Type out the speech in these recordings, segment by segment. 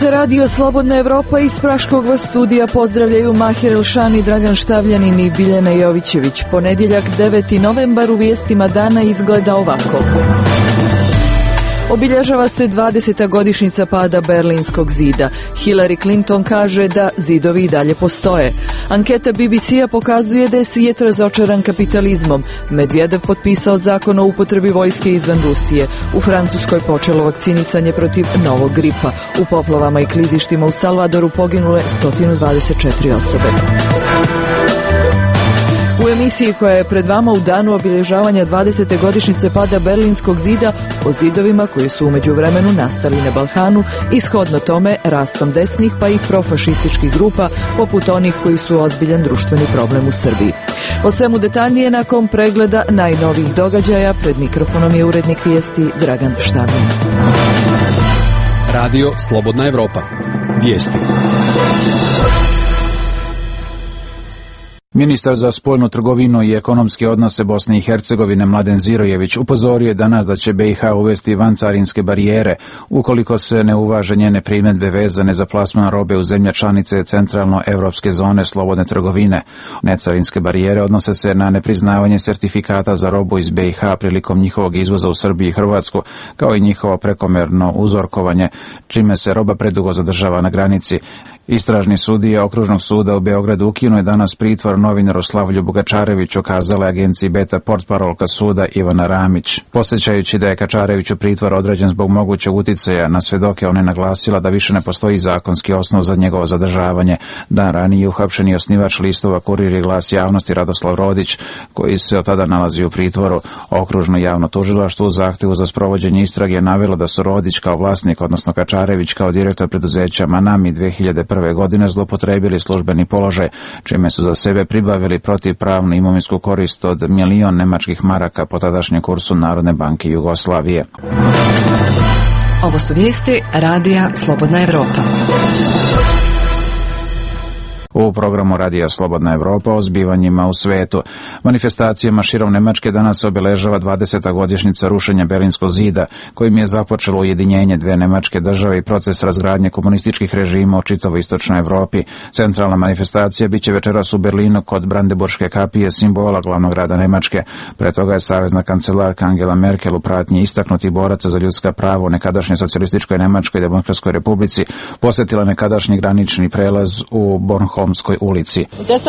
Slušate radio Slobodna Evropa. Iz Praškog vas studija pozdravljaju Mahir Elšani, Dragan Štavljanin i Biljana Jovićević. Ponedjeljak 9. novembar u vijestima dana izgleda ovako. Obilježava se 20. godišnjica pada Berlinskog zida. Hillary Clinton kaže da zidovi i dalje postoje. Anketa BBC-a pokazuje da je svijet razočaran kapitalizmom. Medvedev potpisao zakon o upotrebi vojske izvan Rusije. U Francuskoj počelo vakcinisanje protiv novog gripa. U poplavama i klizištima u Salvadoru poginule 124 osobe. U emisiji koja je pred vama u danu obilježavanja 20. godišnjice pada Berlinskog zida o zidovima koji su u međuvremenu nastali na Balkanu i shodno tome rastom desnih pa i profašističkih grupa poput onih koji su ozbiljan društveni problem u Srbiji. O svemu detaljnije nakon pregleda najnovijih događaja. Pred mikrofonom je urednik vijesti Dragan Štavljanin. Radio Slobodna Evropa. Vijesti. Ministar za spoljnu trgovinu i ekonomske odnose Bosne i Hercegovine Mladen Zirojević upozorio je danas da će BiH uvesti vancarinske barijere ukoliko se ne uvaže njene primjedbe vezane za plasman robe u zemlje članice centralno-evropske zone slobodne trgovine. Necarinske barijere odnose se na nepriznavanje sertifikata za robu iz BiH prilikom njihovog izvoza u Srbiji i Hrvatsku, kao i njihovo prekomerno uzorkovanje, čime se roba predugo zadržava na granici. Istražni sudija Okružnog suda u Beogradu ukinuo je danas pritvor novinaru Slavlju Bugačareviću, kazala je agenciji Beta portparolka suda Ivana Ramić. Podsjećajući da je Kačareviću pritvor određen zbog mogućeg uticaja na svedoke, ona je naglasila da više ne postoji zakonski osnov za njegovo zadržavanje. Dan ranije uhapšen je osnivač listova Kurir i Glas javnosti Radoslav Rodić, koji se od tada nalazi u pritvoru. Okružno javno tužilaštvo u zahtevu za sprovođenje istrage je navelo da su Rodić kao vlasnik, odnosno Kačarević kao direktor preduzeća Manami 2001. godine zlopotrebili službeni položaj, čime su za sebe pribavili protivpravnu imovinsku korist od 1.000.000 nemačkih maraka po tadašnjem kursu Narodne banke Jugoslavije. Ovo su vijesti Radija Slobodna Evropa. U programu Radija Slobodna Evropa o zbivanjima u svetu. Manifestacijama širom Nemačke danas obeležava 20. godišnjica rušenja Berlinskog zida, kojim je započelo ujedinjenje dve nemačke države i proces razgradnje komunističkih režima u čitavoj istočnoj Evropi. Centralna manifestacija biće večeras u Berlinu kod Brandenburške kapije, simbola glavnog grada Nemačke. Pre toga je savezna kancelarka Angela Merkel u pratnji istaknuti boraca za ljudska prava u nekadašnjoj socijalističkoj Nemačkoj demokratskoj republici posjetila nekadašnji granični prelaz u Bornholmskoj ulici.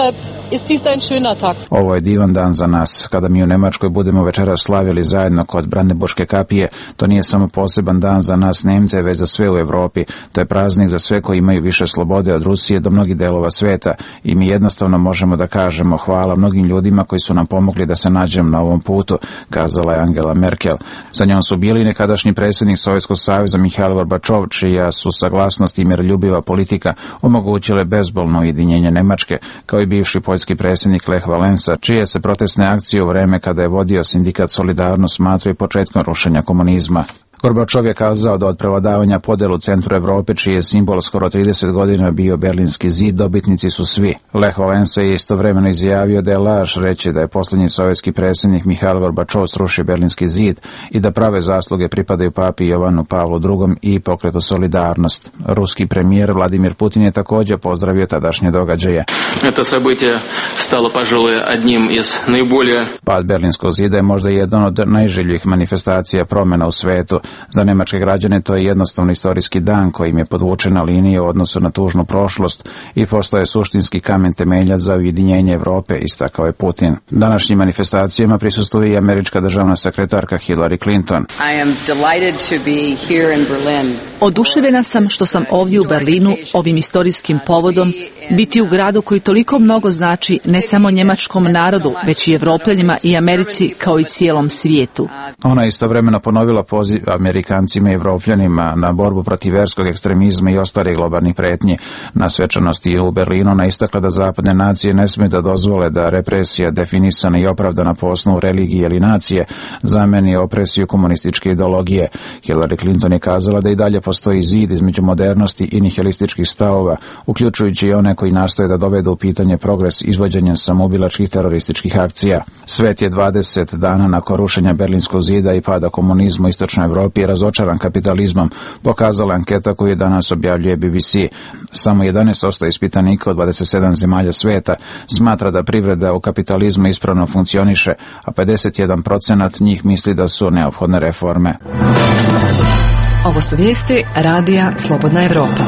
Ovo je divan dan za nas. Kada mi u Nemačkoj budemo večeras slavili zajedno kod Brandenburške kapije, to nije samo poseban dan za nas Nemce, već za sve u Evropi. To je praznik za sve koji imaju više slobode od Rusije do mnogih delova sveta i mi jednostavno možemo da kažemo hvala mnogim ljudima koji su nam pomogli da se nađemo na ovom putu, kazala je Angela Merkel. Sa njom su bili nekadašnji predsjednik Sovjetskog saveza Mihail Gorbačov, čija su saglasnost i miroljubiva politika omogućile bezbolno ujedinjenje Nemačke, kao i bivši poljski predsjednik Lech Valensa, čije se protestne akcije u vreme kada je vodio sindikat Solidarnost smatraju početkom rušenja komunizma. Gorbačov je kazao da od prevladavanja podjela u centru Evrope, čiji je simbol skoro 30 godina bio Berlinski zid, dobitnici su svi. Lech Valensa je istovremeno izjavio da je laž reći da je posljednji sovjetski predsjednik Mihail Gorbačov srušio Berlinski zid i da prave zasluge pripadaju papi Jovanu Pavlu II i pokretu Solidarnost. Ruski premijer Vladimir Putin je također pozdravio tadašnje događaje. To событие stalo, пожалуй, одним из наиболее... Pad Berlinskog zida je možda jedan od najželjivih manifestacija promjena u svetu. Za nemačke građane to je jednostavno istorijski dan kojim je podvučena linija u odnosu na tužnu prošlost i postaje suštinski kamen temeljac za ujedinjenje Evrope, istakao je Putin. Današnjim manifestacijama prisustvuje i američka državna sekretarka Hillary Clinton. I am delighted to be here in Berlin. Oduševljena sam što sam ovdje u Berlinu ovim istorijskim povodom, biti u gradu koji toliko mnogo znači ne samo njemačkom narodu, već i Evropljanima i Americi kao i cijelom svijetu. Ona je istovremeno ponovila poziv Amerikancima i Evropljanima na borbu protiv verskog ekstremizma i ostalih globalnih pretnji. Na svečanosti u Berlinu ona istakla da zapadne nacije ne smiju da dozvole da represija definisana i opravdana po osnovu religije ili nacije zameni opresiju komunističke ideologije. Hillary Clinton je kazala da i dalje postoji zid između modernosti i nihilističkih stavova, uključujući i one koji nastoje da dovedu u pitanje progres izvođenjem samoubilačkih terorističkih akcija. Svet je 20 dana nakon rušenja Berlinskog zida i pada komunizma u istočnoj Evropi razočaran kapitalizmom, pokazala anketa koju danas objavljuje BBC. Samo 11% ispitanika od 27 zemalja sveta smatra da privreda u kapitalizmu ispravno funkcioniše, a 51% njih misli da su neophodne reforme. Ovo su vijesti Radija Slobodna Evropa.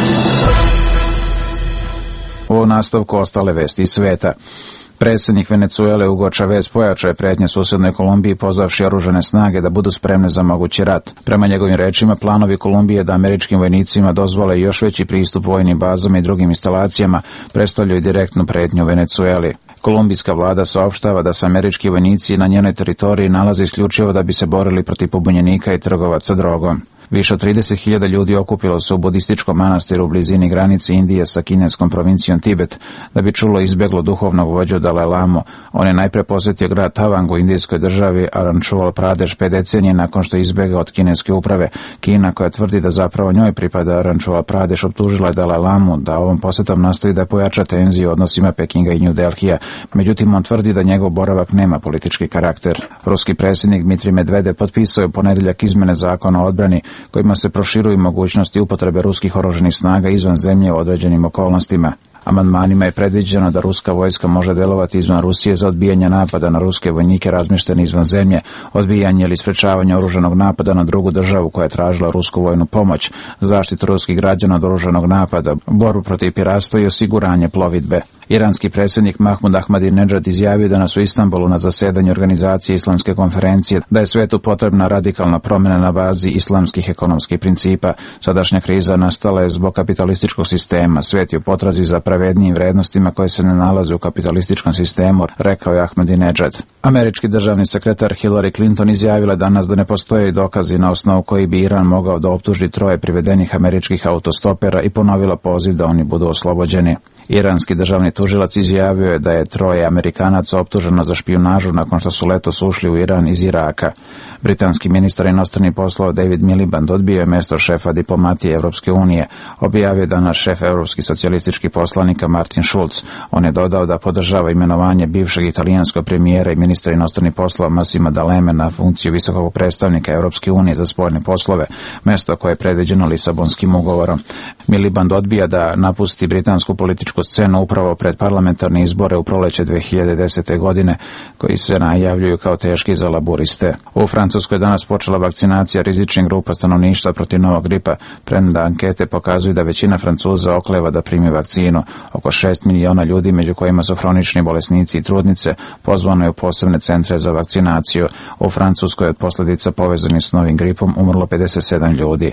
U nastavku ostale vesti iz sveta. Predsjednik Venecuele Hugo Chavez pojačao je prijetnje susjednoj Kolumbiji pozvavši oružane snage da budu spremne za mogući rat. Prema njegovim rečima, planovi Kolumbije da američkim vojnicima dozvole još veći pristup vojnim bazama i drugim instalacijama predstavljaju direktnu prijetnju Venecueli. Kolumbijska vlada saopštava da se američki vojnici na njenoj teritoriji nalaze isključivo da bi se borili protiv pobunjenika i trgovaca drogom. Više od 30.000 ljudi okupilo se u budističkom manastiru u blizini granice Indije sa kineskom provincijom Tibet da bi čulo izbjeglo duhovnog vođu Dalaj Lamu. On je najpre posjetio grad Tavang u indijskoj državi Arunachal Pradesh 5 decenije nakon što je izbjegao od kineske uprave. Kina, koja tvrdi da zapravo njoj pripada Arunachal Pradesh, optužila je Dalaj Lamu da ovom posjetom nastoji da pojača tenziju u odnosima Pekinga i New Delhija. Međutim, on tvrdi da njegov boravak nema politički karakter. Ruski predsjednik Dmitrij Medvedev potpisao je u ponedjeljak izmjene zakona o odbrani kojima se proširuju mogućnosti upotrebe ruskih oružanih snaga izvan zemlje u određenim okolnostima. Amandmanima je predviđeno da ruska vojska može djelovati izvan Rusije za odbijanje napada na ruske vojnike razmještene izvan zemlje, odbijanje ili sprečavanje oružanog napada na drugu državu koja je tražila rusku vojnu pomoć, zaštitu ruskih građana od oružanog napada, borbu protiv piratstva i osiguranje plovidbe. Iranski predsjednik Mahmud Ahmadinejad izjavio danas u Istanbulu na zasedanju organizacije Islamske konferencije da je svijetu potrebna radikalna promjena na bazi islamskih ekonomskih principa. Sadašnja kriza nastala je zbog kapitalističkog sistema. Svijet je u potrazi za pravednijim vrednostima koje se ne nalaze u kapitalističkom sistemu, rekao je Ahmadinejad. Američki državni sekretar Hillary Clinton izjavila danas da ne postoje dokazi na osnovu koji bi Iran mogao da optuži 3 privedenih američkih autostopera i ponovila poziv da oni budu oslobođeni. Iranski državni tužilac izjavio je da je 3 Amerikanaca optuženo za špijunažu nakon što su letos ušli u Iran iz Iraka. Britanski ministar inostranih poslova David Miliband odbio je mjesto šefa diplomatije Europske unije, objavio je danas šef europskih socijalističkih poslanika Martin Schulz. On je dodao da podržava imenovanje bivšeg italijanskog premijera i ministra inostranih poslova Massima D'Aleme na funkciju visokog predstavnika Europske unije za spoljne poslove, mjesto koje je predviđeno Lisabonskim ugovorom. Miliband odbija da napusti britansku političku scenu upravo pred parlamentarne izbore u proljeće 2010. godine, koji se najavljuju kao teški za laburiste. U Francuskoj je danas počela vakcinacija rizičnih grupa stanovništva protiv novog gripa, premda ankete pokazuju da većina Francuza okleva da primi vakcinu. Oko 6 miliona ljudi, među kojima su hronični bolesnici i trudnice, pozvano je u posebne centre za vakcinaciju. U Francuskoj od posljedica povezanih s novim gripom umrlo 57 ljudi.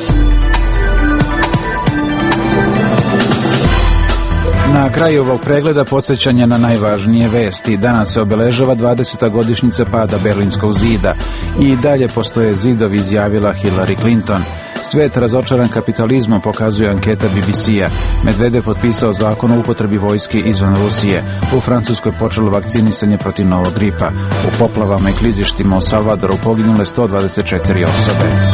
Na kraju ovog pregleda podsjećanje na najvažnije vesti. Danas se obeležava 20. godišnjica pada Berlinskog zida. I dalje postoje zidovi, izjavila Hillary Clinton. Svet razočaran kapitalizmom, pokazuje anketa BBC-a. Medvedev potpisao zakon o upotrebi vojske izvan Rusije. U Francuskoj počelo vakcinisanje protiv novog gripa. U poplavama i klizištima u Salvadoru poginule 124 osobe.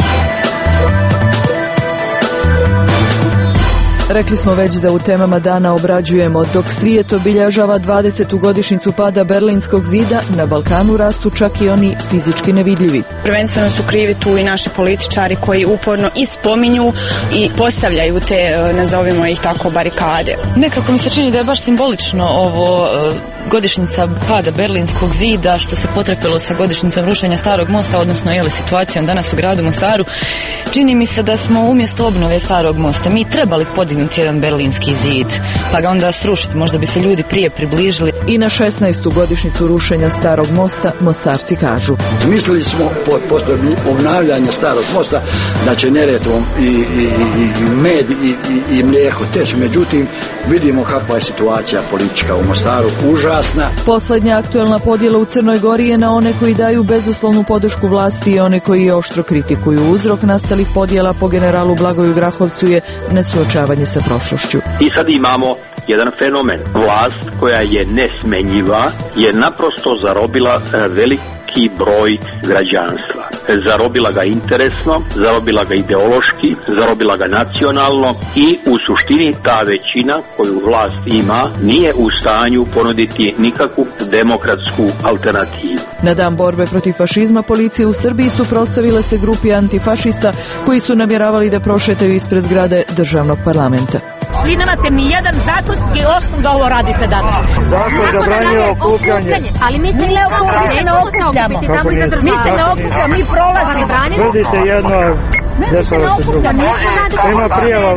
Rekli smo već da u temama dana obrađujemo: dok svijet obilježava 20. godišnjicu pada Berlinskog zida, na Balkanu rastu čak i oni fizički nevidljivi. Prvenstveno su krivi tu i naši političari koji uporno i spominju i postavljaju te, nazovimo ih tako, barikade. Nekako mi se čini da je baš simbolično ovo godišnjica pada Berlinskog zida, što se potrefilo sa godišnjicom rušenja Starog mosta, odnosno situacijom danas u gradu Mostaru. Čini mi se da smo umjesto obnove Starog mosta mi trebali podignuti jedan Berlinski zid, pa ga onda srušiti, možda bi se ljudi prije približili. I na 16. godišnjicu rušenja Starog mosta Mostarci kažu: mislili smo pod obnavljanje Starog mosta da će Neretvom i med i mlijeko teći, međutim vidimo kakva je situacija politička u Mostaru, užasna. Posljednja aktuelna podjela u Crnoj Gori je na one koji daju bezuslovnu podršku vlasti i one koji je oštro kritikuju. Uzrok nastalih podjela po generalu Blagoju Grahovcu je nesuočavanje sa prošlošću. I sad imamo jedan fenomen. Vlast koja je nesmenjiva je naprosto zarobila veliki broj građanstva. zarobila ga interesno, zarobila ga ideološki, zarobila ga nacionalno i u suštini ta većina koju vlast ima nije u stanju ponuditi nikakvu demokratsku alternativu. Na dan borbe protiv fašizma policije u Srbiji suprotstavile se grupi antifašista koji su namjeravali da prošetaju ispred zgrade državnog parlamenta. Vi nemate ni jedan zakonski osnov da ovo radite danas. Zakon zabranjuje okupljanje. Ali mi se ne okupljamo. Mi se ne okupljamo, mi prolazimo. Tvrdite jedno, dešava se drugo. Ima prijava.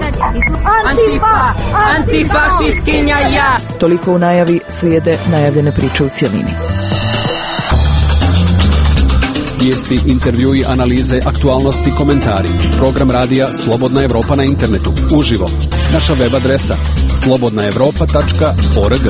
Antifašistkinja ja. Toliko u najavi, slijede najavljene priče u cjelini. Vijesti, intervjui, analize, aktualnosti, komentari. Program radija Slobodna Evropa na internetu. Uživo. Naša web adresa slobodnaevropa.org.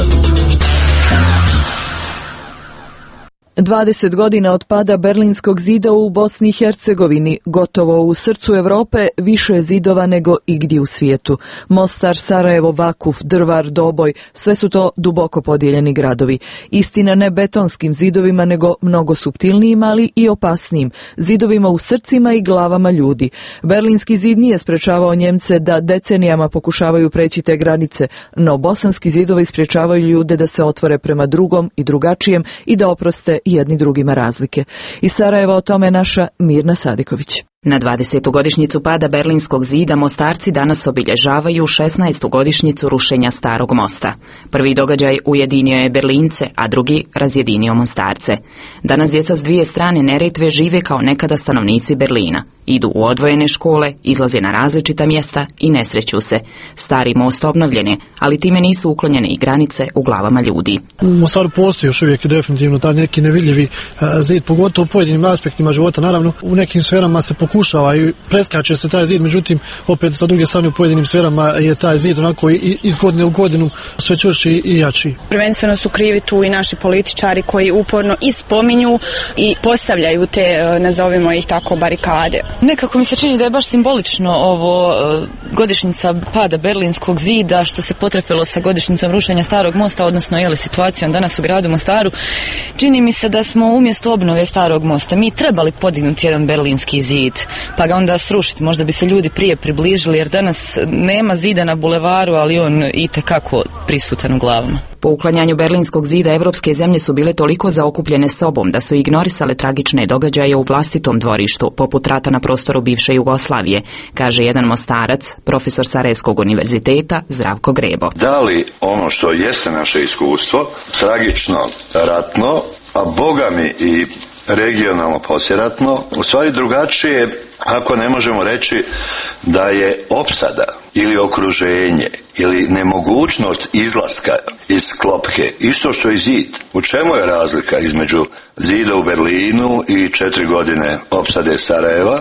20 godina od pada Berlinskog zida u Bosni i Hercegovini, gotovo u srcu Europe, više je zidova nego igdje u svijetu. Mostar, Sarajevo, Vakuf, Drvar, Doboj, sve su to duboko podijeljeni gradovi. Istina ne betonskim zidovima, nego mnogo suptilnijim, ali i opasnijim, zidovima u srcima i glavama ljudi. Berlinski zid nije sprečavao Njemce da decenijama pokušavaju preći te granice, no bosanski zidovi sprečavaju ljude da se otvore prema drugom i drugačijem i da oproste jedni drugima razlike. Iz Sarajeva o tome naša Mirna Sadiković. Na 20. godišnjicu pada Berlinskog zida Mostarci danas obilježavaju 16. godišnjicu rušenja Starog mosta. Prvi događaj ujedinio je Berlince, a drugi razjedinio Mostarce. Danas djeca s dvije strane Neretve žive kao nekada stanovnici Berlina. Idu u odvojene škole, izlaze na različita mjesta i ne sreću se. Stari most obnovljen je, ali time nisu uklonjene i granice u glavama ljudi. U Mostaru postoji još uvijek definitivno taj neki nevidljivi zid, pogotovo u pojedinim aspektima života. Naravno, u nekim sferama se pokušava i preskače se taj zid, međutim, opet sa druge strane u pojedinim sferama je taj zid onako iz godine u godinu sve čvršći i jači. Prvenstveno su krivi tu i naši političari koji uporno i spominju i postavljaju te, nazovimo ih tako, barikade. Nekako mi se čini da je baš simbolično ovo godišnjica pada Berlinskog zida, što se potrefilo sa godišnjicom rušenja Starog mosta, odnosno situacijom danas u gradu Mostaru. Čini mi se da smo umjesto obnove Starog mosta mi trebali podignuti jedan Berlinski zid, pa ga onda srušiti. Možda bi se ljudi prije približili, jer danas nema zida na bulevaru, ali on itekako prisutan u glavama. Po uklanjanju Berlinskog zida evropske zemlje su bile toliko zaokupljene sobom da su ignorisale tragične događaje u vlastitom dvorištu, poput rata na prostoru bivše Jugoslavije, kaže jedan Mostarac, profesor Sarajevskog univerziteta Zdravko Grebo. Da li ono što jeste naše iskustvo, tragično ratno, a bogami i regionalno poslijeratno, u stvari drugačije ako ne možemo reći da je opsada ili okruženje ili nemogućnost izlaska iz klopke isto što i zid. U čemu je razlika između zida u Berlinu i 4 godine opsade Sarajeva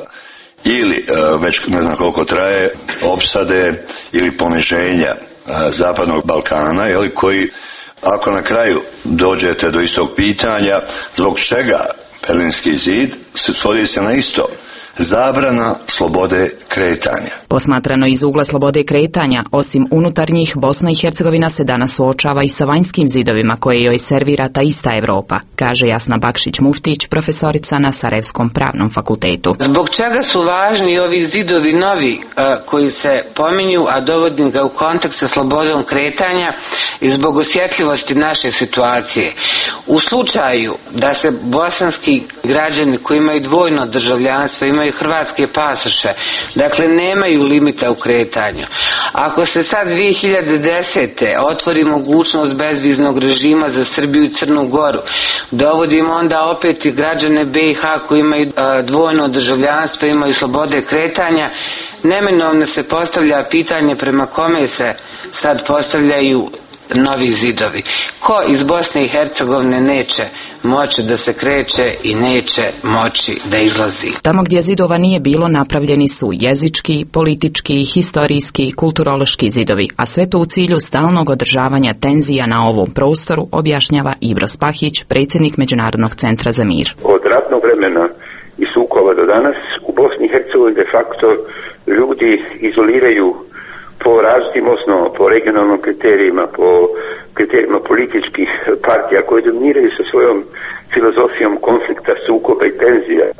ili već ne znam koliko traje opsade ili poniženja Zapadnog Balkana, koji ako na kraju dođete do istog pitanja zbog čega Berlinski zid svodi se na isto: zabrana slobode kretanja. Posmatrano iz ugla slobode kretanja, osim unutarnjih, Bosna i Hercegovina se danas suočava i sa vanjskim zidovima koje joj servira ta ista Europa, kaže Jasna Bakšić-Muftić, profesorica na Sarajevskom pravnom fakultetu. Zbog čega su važni ovi zidovi novi koji se pominju, a dovodim ga u kontekst sa slobodom kretanja i zbog osjetljivosti naše situacije. U slučaju da se bosanski građani koji imaju dvojno državljanstvo, imaju hrvatske pasoše, dakle nemaju limita u kretanju. Ako se sad 2010. otvori mogućnost bezviznog režima za Srbiju i Crnu Goru, dovodimo onda opet i građane BiH koji imaju dvojno državljanstvo, imaju slobode kretanja, neminovno se postavlja pitanje prema kome se sad postavljaju novi zidovi. Ko iz Bosne i Hercegovine neće moći da se kreće i neće moći da izlazi? Tamo gdje zidova nije bilo, napravljeni su jezički, politički, historijski, kulturološki zidovi, a sve to u cilju stalnog održavanja tenzija na ovom prostoru, objašnjava Ibro Spahić, predsjednik Međunarodnog centra za mir. Od ratnog vremena i sukoba do danas u Bosni i Hercegovini de facto ljudi izoliraju po različitim osnovama, po regionalnim kriterijima, po kriterijima političkih partija koje dominiraju sa svojom filozofijom konflikta, sukoba i tenzija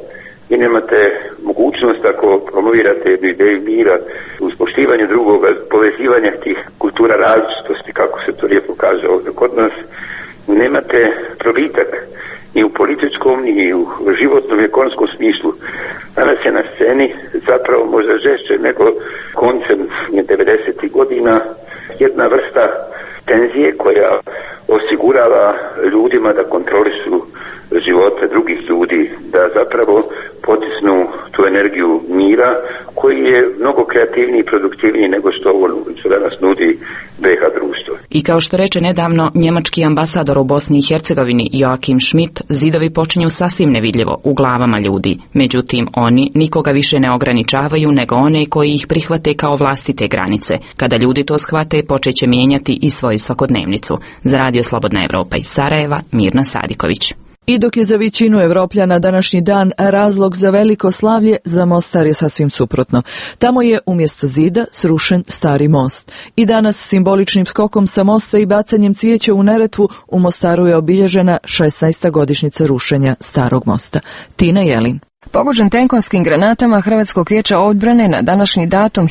i nemate mogućnost ako promovirate jednu ideju mira uz poštivanje drugoga, povezivanja tih kultura različitosti, kako se to lijepo kaže ovdje kod nas, nemate probitak ni u političkom, ni u životnom i ekonomskom smislu. Danas je na sceni zapravo možda žešće nego koncem 90. godina jedna vrsta tenzije koja osigurava ljudima da kontrolišu živote drugih ljudi, da zapravo potisnu tu energiju mira koji je mnogo kreativniji i produktivniji nego što ovo što danas nudi BiH društvo. I kao što reče nedavno njemački ambasador u Bosni i Hercegovini Joachim Schmidt, zidovi počinju sasvim nevidljivo u glavama ljudi. Međutim, oni nikoga više ne ograničavaju nego one koji ih prihvate kao vlastite granice. Kada ljudi to shvate, počeće mijenjati i svoju svakodnevnicu. Za Radio Slobodna Evropa iz Sarajeva, Mirna Sadiković. I dok je za većinu Evropljana današnji dan razlog za veliko slavlje, za Mostar je sasvim suprotno. Tamo je umjesto zida srušen stari most. I danas simboličnim skokom sa mosta i bacanjem cvijeća u Neretvu u Mostaru je obilježena 16. godišnjica rušenja starog mosta. Tina Jelin. Pogođen tenkonskim granatama Hrvatskog vijeća odbrane na današnji datum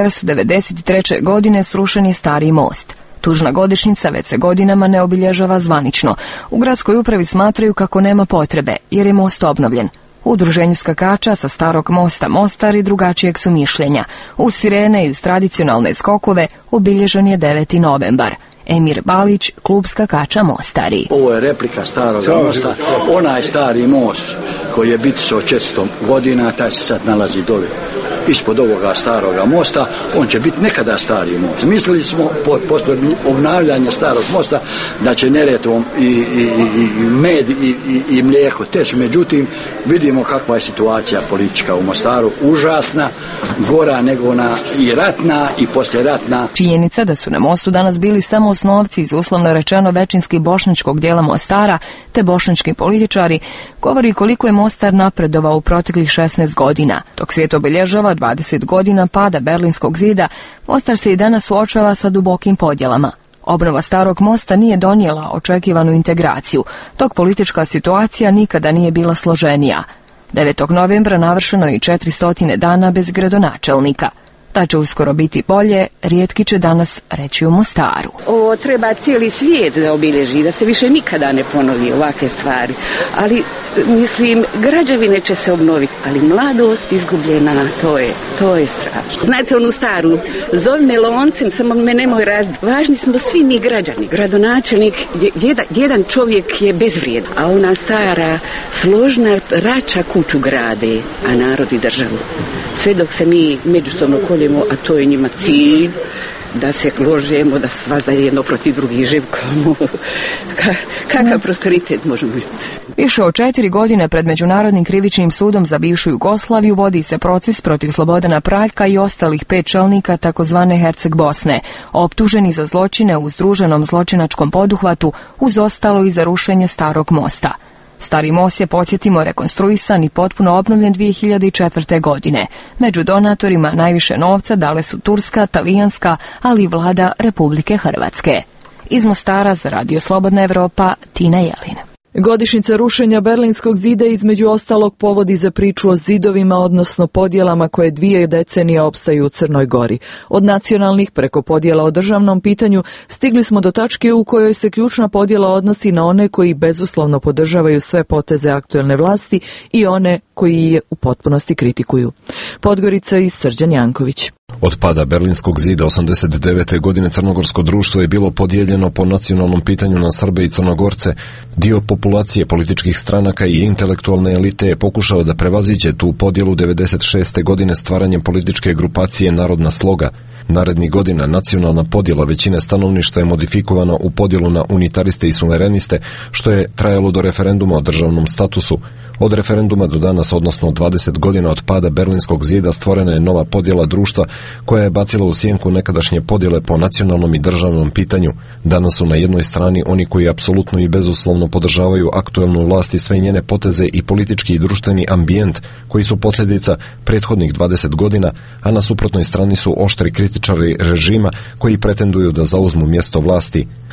1993. godine srušen je stari most. Tužna godišnjica već se godinama ne obilježava zvanično. U gradskoj upravi smatraju kako nema potrebe, jer je most obnovljen. U udruženju skakača sa starog mosta Mostar i drugačijeg su mišljenja. Uz sirene i uz tradicionalne skokove obilježen je 9. novembar. Emir Balić, klub skakača Mostari. Ovo je replika starog mosta. Onaj stari most koji je bitisao 400 godina, taj se sad nalazi dole ispod ovoga staroga mosta, on će biti nekada stari most. Mislili smo posle obnavljanja starog mosta da će Neretvom i med i mlijeko teći, međutim vidimo kakva je situacija politička u Mostaru, užasna, gora nego ona i ratna i poslijeratna. Činjenica da su na mostu danas bili samo osnovci iz uslovno rečeno većinski bošnjačkog dijela Mostara te bošnjački političari govori koliko je Mostar napredovao u proteklih 16 godina. Dok svijet obilježava 20 godina pada Berlinskog zida, Mostar se i danas suočava sa dubokim podjelama. Obnova starog mosta nije donijela očekivanu integraciju, dok politička situacija nikada nije bila složenija. 9. novembra navršeno je 400 dana bez gradonačelnika. Da će uskoro biti bolje, rijetki će danas reći u Mostaru. Ovo treba cijeli svijet da obilježi, da se više nikada ne ponovi ovakve stvari. Ali, mislim, građevine će se obnoviti, ali mladost izgubljena, to je strašno. Znate onu staru, zovi me loncem, samo me nemoj razbiti. Važni smo svi mi građani. Gradonačelnik, jedan čovjek je bezvrijedan, a ona stara, složna rača kuću grade, a narod i državu. Sve dok se mi međusobno koljemo, a to je njima cilj, da se ložemo, da sva zajedno protiv drugih živkamo. Kakav prosperitet možemo biti? Više od 4 godine pred Međunarodnim krivičnim sudom za bivšu Jugoslaviju vodi se proces protiv Slobodana Praljka i ostalih 5 čelnika takozvane Herceg Bosne, optuženi za zločine u združenom zločinačkom poduhvatu, uz ostalo i za rušenje starog mosta. Stari most je, podsjetimo, rekonstruisan i potpuno obnovljen 2004. godine. Među donatorima najviše novca dale su turska, talijanska, ali i vlada Republike Hrvatske. Iz Mostara za Radio Slobodna Evropa, Tina Jelin. Godišnjica rušenja Berlinskog zida između ostalog povodi za priču o zidovima, odnosno podjelama koje 2 decenije opstaju u Crnoj Gori. Od nacionalnih preko podjela o državnom pitanju stigli smo do tačke u kojoj se ključna podjela odnosi na one koji bezuslovno podržavaju sve poteze aktuelne vlasti i one koji je u potpunosti kritikuju. Podgorica i Srđan Janković. Od pada Berlinskog zida 89. godine crnogorsko društvo je bilo podijeljeno po nacionalnom pitanju na Srbe i Crnogorce. Dio populacije, političkih stranaka i intelektualne elite je pokušao da prevaziđe tu podjelu 96. godine stvaranjem političke grupacije Narodna sloga. Narednih godina nacionalna podjela većine stanovništva je modifikovana u podjelu na unitariste i suvereniste, što je trajalo do referenduma o državnom statusu. Od referenduma do danas, odnosno 20 godina od pada Berlinskog zida, stvorena je nova podjela društva koja je bacila u sjenku nekadašnje podjele po nacionalnom i državnom pitanju. Danas su na jednoj strani oni koji apsolutno i bezuslovno podržavaju aktuelnu vlast i sve njene poteze i politički i društveni ambijent koji su posljedica prethodnih 20 godina, a na suprotnoj strani su oštri kritičari režima koji pretenduju da zauzmu mjesto vlasti.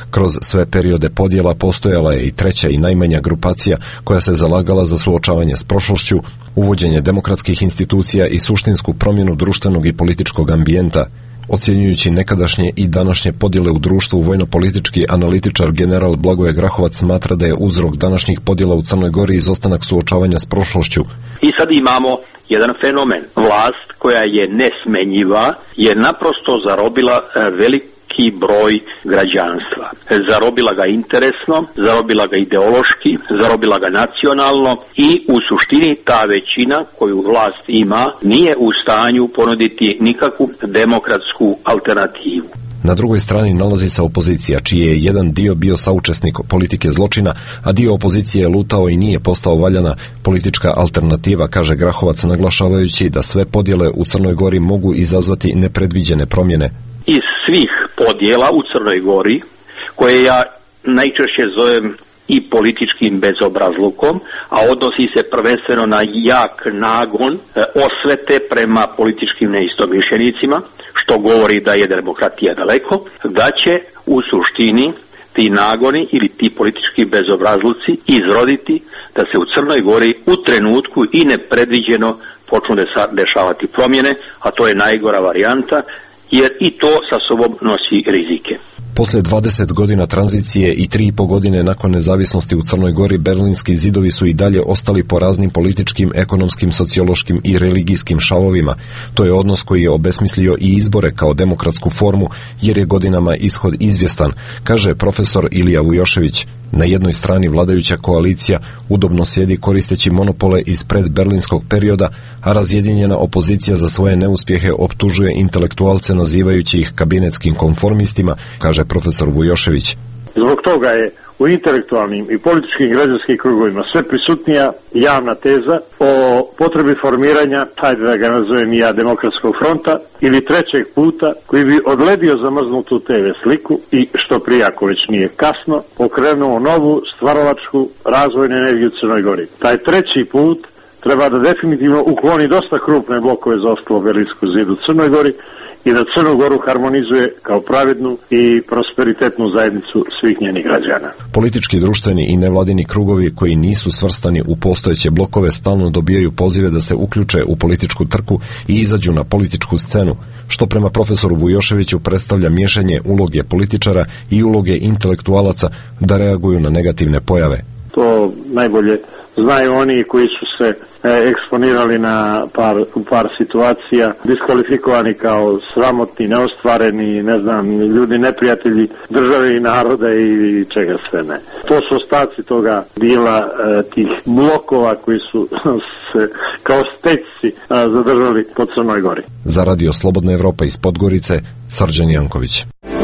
Kroz sve periode podjela postojala je i treća i najmanja grupacija koja se zalagala za suočavanje s prošlošću, uvođenje demokratskih institucija i suštinsku promjenu društvenog i političkog ambijenta. Ocjenjujući nekadašnje i današnje podjele u društvu, vojno-politički analitičar general Blagoje Grahovac smatra da je uzrok današnjih podjela u Crnoj Gori izostanak suočavanja s prošlošću. I sad imamo jedan fenomen. Vlast koja je nesmenjiva je naprosto zarobila veliki broj građanstva. Zarobila ga interesno, zarobila ga ideološki, zarobila ga nacionalno i u suštini ta većina koju vlast ima nije u stanju ponuditi nikakvu demokratsku alternativu. Na drugoj strani nalazi se opozicija, čiji je jedan dio bio saučesnik politike zločina, a dio opozicije je lutao i nije postao valjana politička alternativa, kaže Grahovac, naglašavajući da sve podjele u Crnoj Gori mogu izazvati nepredviđene promjene. Iz svih podjela u Crnoj Gori, koje ja najčešće zovem i političkim bezobrazlukom, a odnosi se prvenstveno na jak nagon osvete prema političkim neistomišljenicima, što govori da je demokratija daleko, da će u suštini ti nagoni ili ti politički bezobrazluci izroditi da se u Crnoj Gori u trenutku i nepredviđeno počnu dešavati promjene, a to je najgora varijanta, jer i to sa sobom nosi rizike. Poslije 20 godina tranzicije i 3,5 godine nakon nezavisnosti u Crnoj Gori, berlinski zidovi su i dalje ostali po raznim političkim, ekonomskim, sociološkim i religijskim šavovima. To je odnos koji je obesmislio i izbore kao demokratsku formu, jer je godinama ishod izvjestan, kaže profesor Ilija Vujošević. Na jednoj strani vladajuća koalicija udobno sjedi koristeći monopole iz predberlinskog perioda, a razjedinjena opozicija za svoje neuspjehe optužuje intelektualce nazivajući ih kabinetskim konformistima, kaže profesor Vujošević. Zbog toga je u intelektualnim i političkim građanskim krugovima sve prisutnija javna teza o potrebi formiranja, hajde da ga nazovem i ja, demokratskog fronta ili trećeg puta koji bi odledio zamrznutu TV sliku i, što prije ako već nije kasno, pokrenuo novu stvaralačku razvojnu energiju u Crnoj Gori. Taj treći put treba da definitivno ukloni dosta krupne blokove za ostalo Berlinskog zidu u Crnoj Gori i da Crnu Goru harmonizuje kao pravednu i prosperitetnu zajednicu svih njenih građana. Politički, društveni i nevladini krugovi koji nisu svrstani u postojeće blokove stalno dobijaju pozive da se uključe u političku trku i izađu na političku scenu, što prema profesoru Vujoševiću predstavlja miješanje uloge političara i uloge intelektualaca da reaguju na negativne pojave. To najbolje znaju oni koji su se eksponirali na par situacija, diskvalifikovani kao sramotni, neostvareni, ne znam, ljudi neprijatelji države i naroda i čega sve ne. To su ostaci toga dijela tih blokova koji su se kao steci zadržali po Crnoj Gori. Za Radio Slobodna Evropa iz Podgorice, Srđan Janković.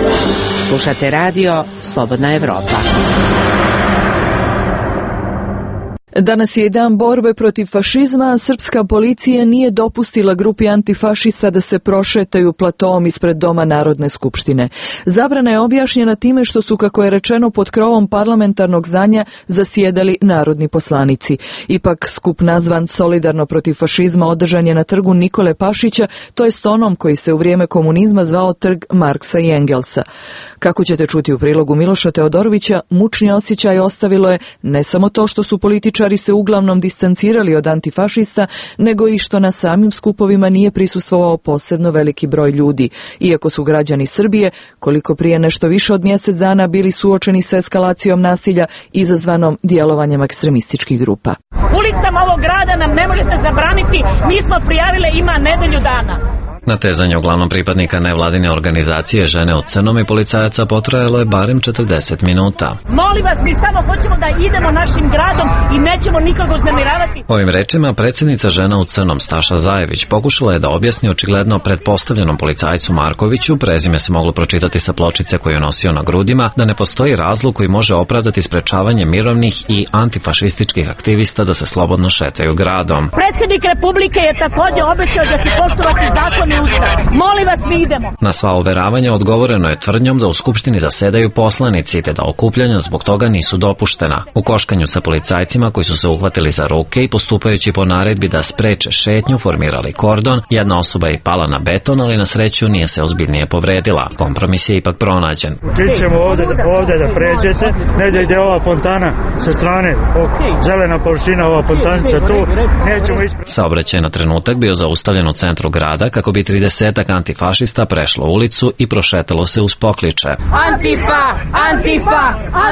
Slušate radio Slobodna Evropa. Danas je dan borbe protiv fašizma, a srpska policija nije dopustila grupi antifašista da se prošetaju platoom ispred Doma Narodne skupštine. Zabrana je objašnjena time što su, kako je rečeno, pod krovom parlamentarnog zdanja zasjedali narodni poslanici. Ipak skup nazvan Solidarno protiv fašizma održan je na trgu Nikole Pašića, to jest onom koji se u vrijeme komunizma zvao trg Marksa i Engelsa. Kako ćete čuti u prilogu Miloša Teodorovića, mučni osjećaj ostavilo je ne samo to što su političari se uglavnom distancirali od antifašista, nego i što na samim skupovima nije prisustvovao posebno veliki broj ljudi, iako su građani Srbije, koliko prije nešto više od mjesec dana, bili suočeni sa eskalacijom nasilja izazvanom djelovanjem ekstremističkih grupa. Ulicama ovog grada nam ne možete zabraniti, mi smo prijavile, ima nedelju dana. Natezanje uglavnom pripadnika nevladine organizacije Žene u crnom i policajaca potrajalo je barem 40 minuta. Molim vas, mi samo hoćemo da idemo našim gradom i nećemo nikoga uznemiravati. Ovim rečima predsjednica Žena u crnom Staša Zajević pokušala je da objasni očigledno pretpostavljenom policajcu Markoviću, prezime se moglo pročitati sa pločice koju je nosio na grudima, da ne postoji razlog koji može opravdati sprečavanje mirovnih i antifašističkih aktivista da se slobodno šetaju gradom. Predsjednik Republike je također obećao da će poštovati zakon ustav. Molim vas, mi idemo. Na sva overavanja odgovoreno je tvrdnjom da u Skupštini zasedaju poslanici te da okupljanja zbog toga nisu dopuštena. U koškanju sa policajcima koji su se uhvatili za ruke i postupajući po naredbi da spreče šetnju formirali kordon, jedna osoba je pala na beton, ali na sreću nije se ozbiljnije povredila. Kompromis je ipak pronađen. Ćemo ovde da pređete, ne da ide ova fontana sa strane, zelena površina, ova fontanica tu, nećemo ispred. Saobraćaj na trenutak bio zaustavljen u centru grada kako bi 30 antifašista prešlo ulicu i prošetalo se uz pokliče. Antifa, antifa,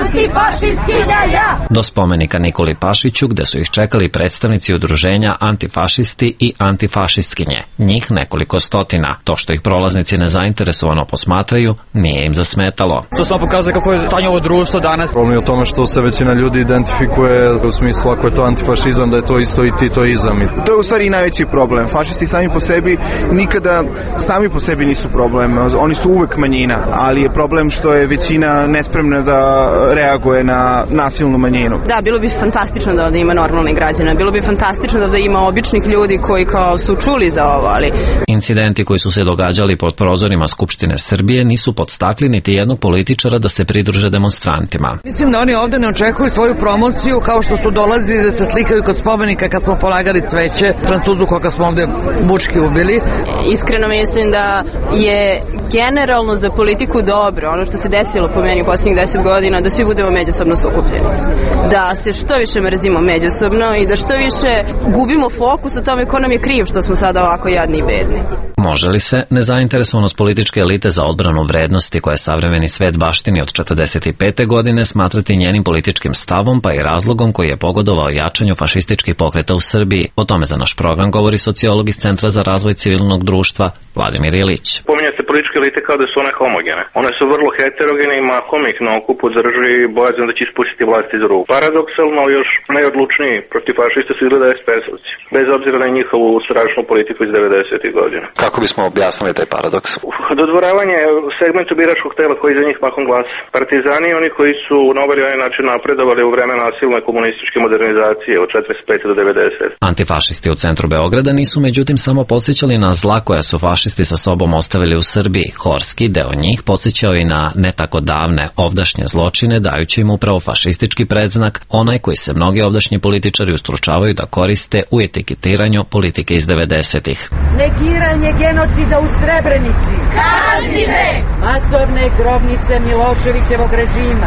antifašistkinja! Do spomenika Nikoli Pašiću gde su ih čekali predstavnici udruženja antifašisti i antifašistkinje. Njih nekoliko stotina. To što ih prolaznici nezainteresovano posmatraju nije im zasmetalo. To samo pokazuje kako je stanje ovo društvo danas. Problem je u tome što se većina ljudi identifikuje u smislu ako je to antifašizam da je to isto i titoizam. To je u stvari najveći problem. Fašisti sami po sebi nikada sami po sebi nisu problem. Oni su uvek manjina, ali je problem što je većina nespremna da reaguje na nasilnu manjinu. Da, bilo bi fantastično da ovde ima normalnih građana. Bilo bi fantastično da ovde ima običnih ljudi koji kao su čuli za ovo, ali... Incidenti koji su se događali pod prozorima Skupštine Srbije nisu podstakli niti jednog političara da se pridruže demonstrantima. Mislim da oni ovde ne očekuju svoju promociju kao što su dolazili da se slikaju kod spomenika kad smo polagali cveće Francuzu koga smo ovde bučki ubili. Iskreno mislim da je generalno za politiku dobro, ono što se desilo po meni u posljednjih 10 godina, da svi budemo međusobno sukupljeni. Da se što više mrzimo međusobno i da što više gubimo fokus o tome ko nam je kriv što smo sada ovako jadni i bedni. Može li se nezainteresovanost političke elite za odbranu vrednosti koje savremeni svet baštini od 45. godine smatrati njenim političkim stavom pa i razlogom koji je pogodovao jačanju fašističkih pokreta u Srbiji? O tome za naš program govori sociolog iz Centra za razvoj civilnog društva Vladimir Ilić. Pominje se političke elite kao da su one homogene. One su vrlo heterogene i mahom ih na okupu drži bojazan da će ispustiti vlast iz ruku. Paradoksalno još najodlučniji protiv fašista su izgleda SPS-ovci, bez obzira na njihovu strašnu politiku iz 90. godina. Kako bismo objasnili taj paradoks? Dodvoravanje segmentu biračkog tela koji za njih mahom glasa. Partizani, oni koji su na ovaj način napredovali u vreme nasilne komunističke modernizacije od 45. do 90. Antifašisti u centru Beograda nisu međutim samo podsjećali na zla koja su fašisti sa sobom ostavili u Srbiji. Horski deo njih podsjećao i na ne tako davne ovdašnje zločine, dajući im upravo fašistički predznak, onaj koji se mnogi ovdašnji političari ustručavaju da koriste u etiketiranju politike iz 90-ih. Negiranje genocida u Srebrenici. Kaznite! Masovne grobnice Miloševićevog režima.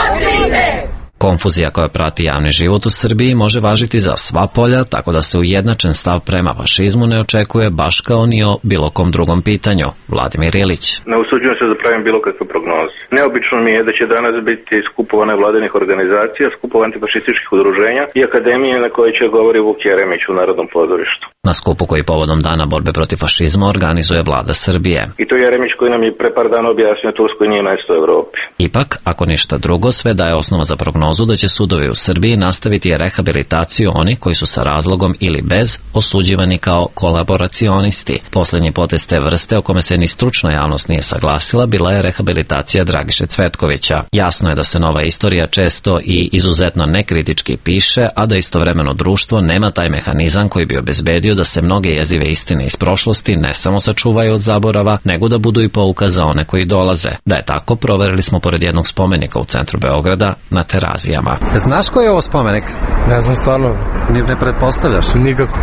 Otkrite! Konfuzija koja prati javni život u Srbiji može važiti za sva polja, tako da se ujednačen stav prema fašizmu ne očekuje baš kao ni o bilo kom drugom pitanju. Vladimir Ilić. Ne usuđujem se da pravim bilo kakve prognoze. Neobično mi je da će danas biti skupova nevladinih organizacija, skupova antifašističkih udruženja i akademije na kojoj će govori Vuk Jeremić u Narodnom pozorištu. Na skupu koji povodom Dana borbe protiv fašizma organizuje vlada Srbije. I to Jeremić koji nam je pre par dana objasnio Turskoj nije mesto u Evropi. Ipak, ako ništa drugo, sve daje osnova za prognozu da će sudovi u Srbiji nastaviti rehabilitaciju onih koji su sa razlogom ili bez osuđivani kao kolaboracionisti. Poslednji potez te vrste o kome se ni stručna javnost nije saglasila bila je rehabilitacija Dragiše Cvetkovića. Jasno je da se nova istorija često i izuzetno nekritički piše, a da istovremeno društvo nema taj mehanizam koji bi obezbedio da se mnoge jezive istine iz prošlosti ne samo sačuvaju od zaborava, nego da budu i pouka za one koji dolaze. Da je tako, proverili smo pored jednog spomenika u centru Beograda na Terazijama. Znaš koji je ovo spomenik? Ne znam stvarno. Ne pretpostavljaš? Nikako.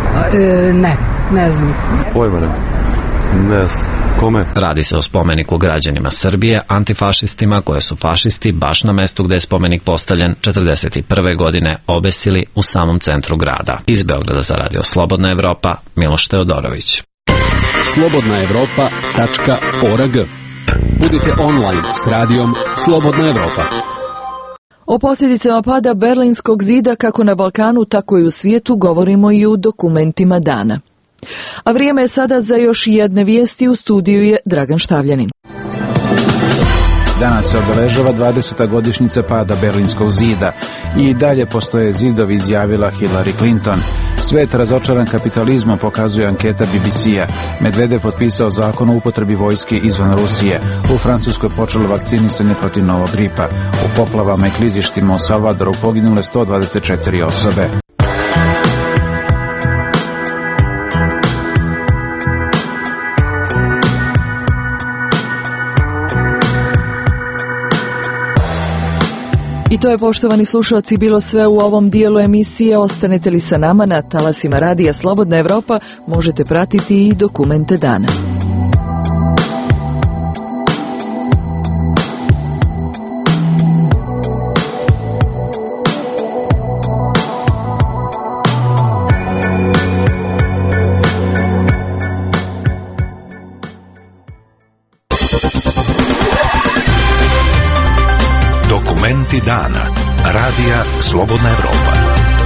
Ne znam. Pojma ne znam. Kome? Radi se o spomeniku građanima Srbije, antifašistima koje su fašisti baš na mestu gde je spomenik postavljen 41. godine obesili u samom centru grada. Iz Beograda za radio Slobodna Evropa, Miloš Teodorović. slobodnaevropa.org. Budite online s radijom Slobodna Evropa. O posljedicama pada Berlinskog zida kako na Balkanu, tako i u svijetu govorimo i u dokumentima dana. A vrijeme je sada za još jedne vijesti. U studiju je Dragan Štavljanin. Danas se obeležava 20. godišnjica pada Berlinskog zida i dalje postoje zidovi, izjavila Hillary Clinton. Svet razočaran kapitalizmom, pokazuje anketa BBC-a. Medvedev potpisao zakon o upotrebi vojske izvan Rusije. U Francuskoj počelo vakcinisanje protiv novog gripa. U poplavama i klizištima u Salvadoru poginule 124 osobe. I to je, poštovani slušalci, bilo sve u ovom dijelu emisije. Ostanete li sa nama na talasima radija Slobodna Evropa, možete pratiti i dokumente dana. Dokumenti dana. Radija Slobodna Evropa.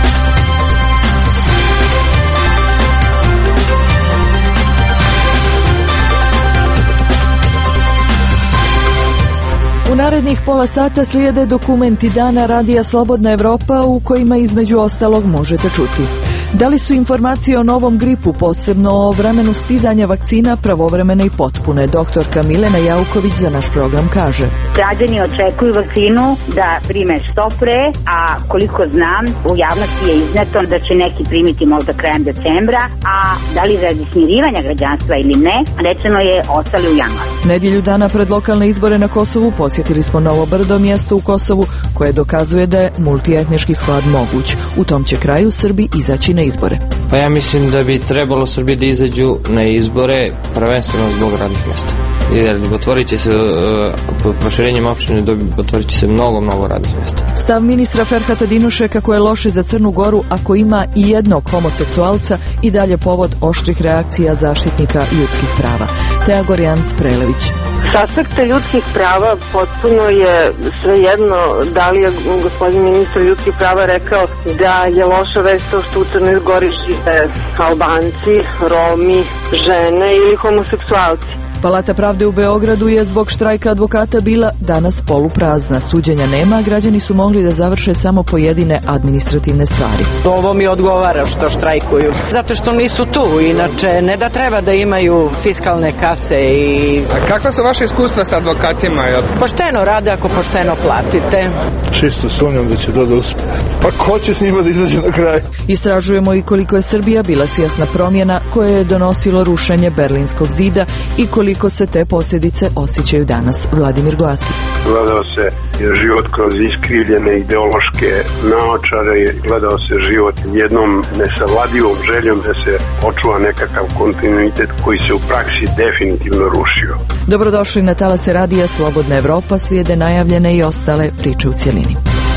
U narednih pola sata slijede dokumenti dana Radija Slobodna Evropa u kojima između ostalog možete čuti: da li su informacije o novom gripu, posebno o vremenu stizanja vakcina, pravovremene i potpune? Doktorka Milena Jauković za naš program kaže: građani očekuju vakcinu da prime što pre, a koliko znam, u javnosti je izneto da će neki primiti možda krajem decembra, a da li radi smirivanja građanstva ili ne, rečeno je ostali u januaru. Nedjelju dana pred lokalne izbore na Kosovu posjetili smo Novo Brdo, mjesto u Kosovu koje dokazuje da je multietnički sklad moguć. U tom će kraju Srbi izaći na izbore. Pa ja mislim da bi trebalo Srbi da izađu na izbore prvenstveno zbog radnih mjesta. Jer otvorit će se proširenjem opštine, otvorit će se mnogo radnih mjesta. Stav ministra Ferhata Dinoše kako je loše za Crnu Goru ako ima i jednog homoseksualca i dalje povod oštrih reakcija zaštitnika ljudskih prava. Teja Gorjanc Prelević. S aspekta ljudskih prava potpuno je svejedno da li je gospodin ministar ljudskih prava rekao da je loša vest to što u Crnoj Gori žive Albanci, Romi, žene ili homoseksualci. Palata pravde u Beogradu je zbog štrajka advokata bila danas poluprazna. Suđenja nema, građani su mogli da završe samo pojedine administrativne stvari. Ovo mi odgovara što štrajkuju. Zato što nisu tu, inače ne da treba da imaju fiskalne kase i... A kakva su vaše iskustva sa advokatima? Pošteno rade ako pošteno platite. Čisto sumnjam da će to da uspije. Pa ko će s njima da izađe na kraj? Istražujemo i koliko je Srbija bila svjesna promjena koje je donosilo rušenje Berlinskog zida i koliko se te posljedice osjećaju danas. Vladimir Goati. Gledao se život kroz iskrivljene ideološke naočare, gledao se život jednom nesavladivom željom da se očuva nekakav kontinuitet koji se u praksi definitivno rušio. Dobrodošli na talase radija Slobodna Evropa, slijede najavljene i ostale priče u cjelini.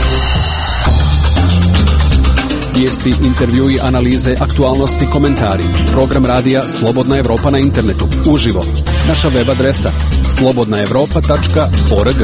Vijesti, intervjui, analize, aktualnosti, komentari. Program radija Slobodna Evropa na internetu. Uživo. Naša web adresa slobodnaevropa.org.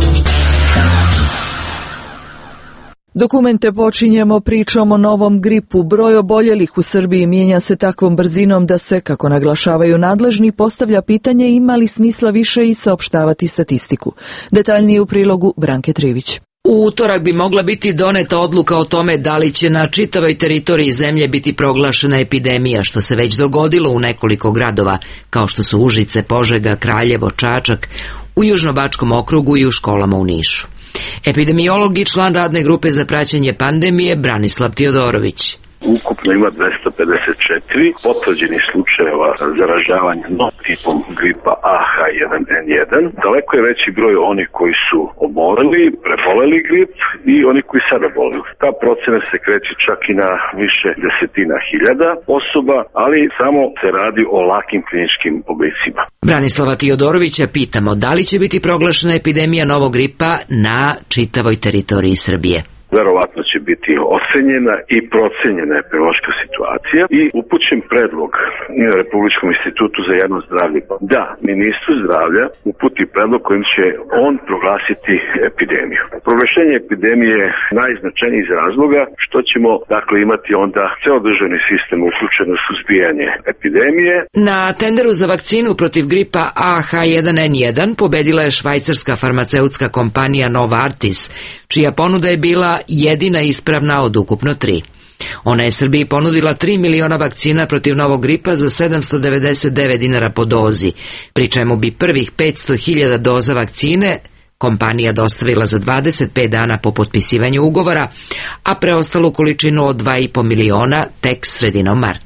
Dokumente počinjemo pričom o novom gripu. Broj oboljelih u Srbiji mijenja se takvom brzinom da se, kako naglašavaju nadležni, postavlja pitanje ima li smisla više i saopštavati statistiku. Detaljnije u prilogu Branke Trivić. U utorak bi mogla biti doneta odluka o tome da li će na čitavoj teritoriji zemlje biti proglašena epidemija, što se već dogodilo u nekoliko gradova, kao što su Užice, Požega, Kraljevo, Čačak, u Južnobačkom okrugu i u školama u Nišu. Epidemiolog i član radne grupe za praćenje pandemije Branislav Tiodorović. Ukupno ima 254 potvrđenih slučajeva zaražavanja novim tipom gripa AH1N1. Daleko je veći broj onih koji su preboleli grip i oni koji sada boluju. Ta procena se kreće čak i na više desetina hiljada osoba, ali samo se radi o lakim kliničkim oblicima. Branislava Tiodorovića pitamo da li će biti proglašena epidemija novog gripa na čitavoj teritoriji Srbije. Verovatno će biti ocenjena i procenjena epidemiološka situacija i upućen predlog Republičkom institutu za javno zdravlje da ministru zdravlja uputi predlog kojim će on proglasiti epidemiju. Proglašenje epidemije je najznačajniji iz razloga što ćemo imati onda ceo državni sistem uključen u suzbijanje epidemije. Na tenderu za vakcinu protiv gripa AH1N1 pobedila je švajcarska farmaceutska kompanija Novartis, čija ponuda je bila jedina ispravna od ukupno 3. Ona je Srbiji ponudila 3 miliona vakcina protiv novog gripa za 799 dinara po dozi, pri čemu bi prvih 500.000 doza vakcine kompanija dostavila za 25 dana po potpisivanju ugovora, a preostalu količinu od 2,5 miliona tek sredinom marta.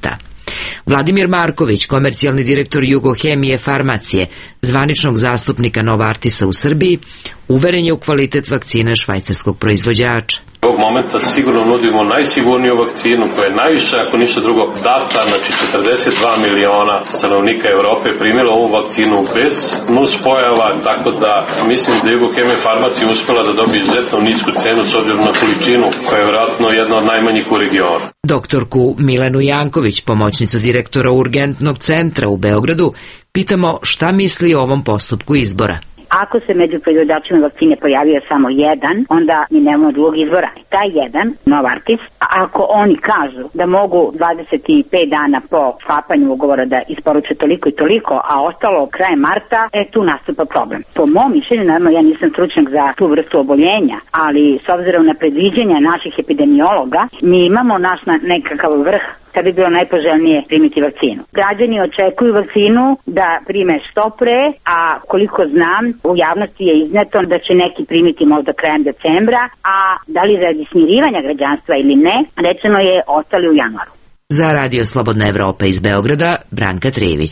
Vladimir Marković, komercijalni direktor Jugohemije farmacije, zvaničnog zastupnika Novartisa u Srbiji, uveren je u kvalitet vakcine švajcarskog proizvođača. Ovog momenta sigurno nudimo najsigurniju vakcinu koja je najviše, ako ništa drugo, data, znači 42 miliona stanovnika Evrope je primilo ovu vakcinu bez nuspojava, tako da mislim da Jugohemija farmacija uspela da dobije izuzetno nisku cenu s obzirom na količinu koja je vjerojatno jedna od najmanjih u regionu. Doktorku Milenu Janković, pomoćnicu direktora Urgentnog centra u Beogradu, pitamo šta misli o ovom postupku izbora. Ako se među proizvođačima vakcine pojavio samo jedan, onda mi nemamo drugog izvora. Taj jedan, Novartis, ako oni kažu da mogu 25 dana po sklapanju ugovora da isporuče toliko i toliko, a ostalo krajem marta, tu nastupa problem. Po mom mišljenju, naravno ja nisam stručnjak za tu vrstu oboljenja, ali s obzirom na predviđenja naših epidemiologa, mi imamo naš nekakav vrh kad bi bilo najpoželjnije primiti vakcinu. Građani očekuju vakcinu da prime što pre, a koliko znam, u javnosti je izneto da će neki primiti možda krajem decembra, a da li radi smirivanja građanstva ili ne, rečeno je ostali u januaru. Za Radio Slobodna Evropa iz Beograda, Branka Trijević.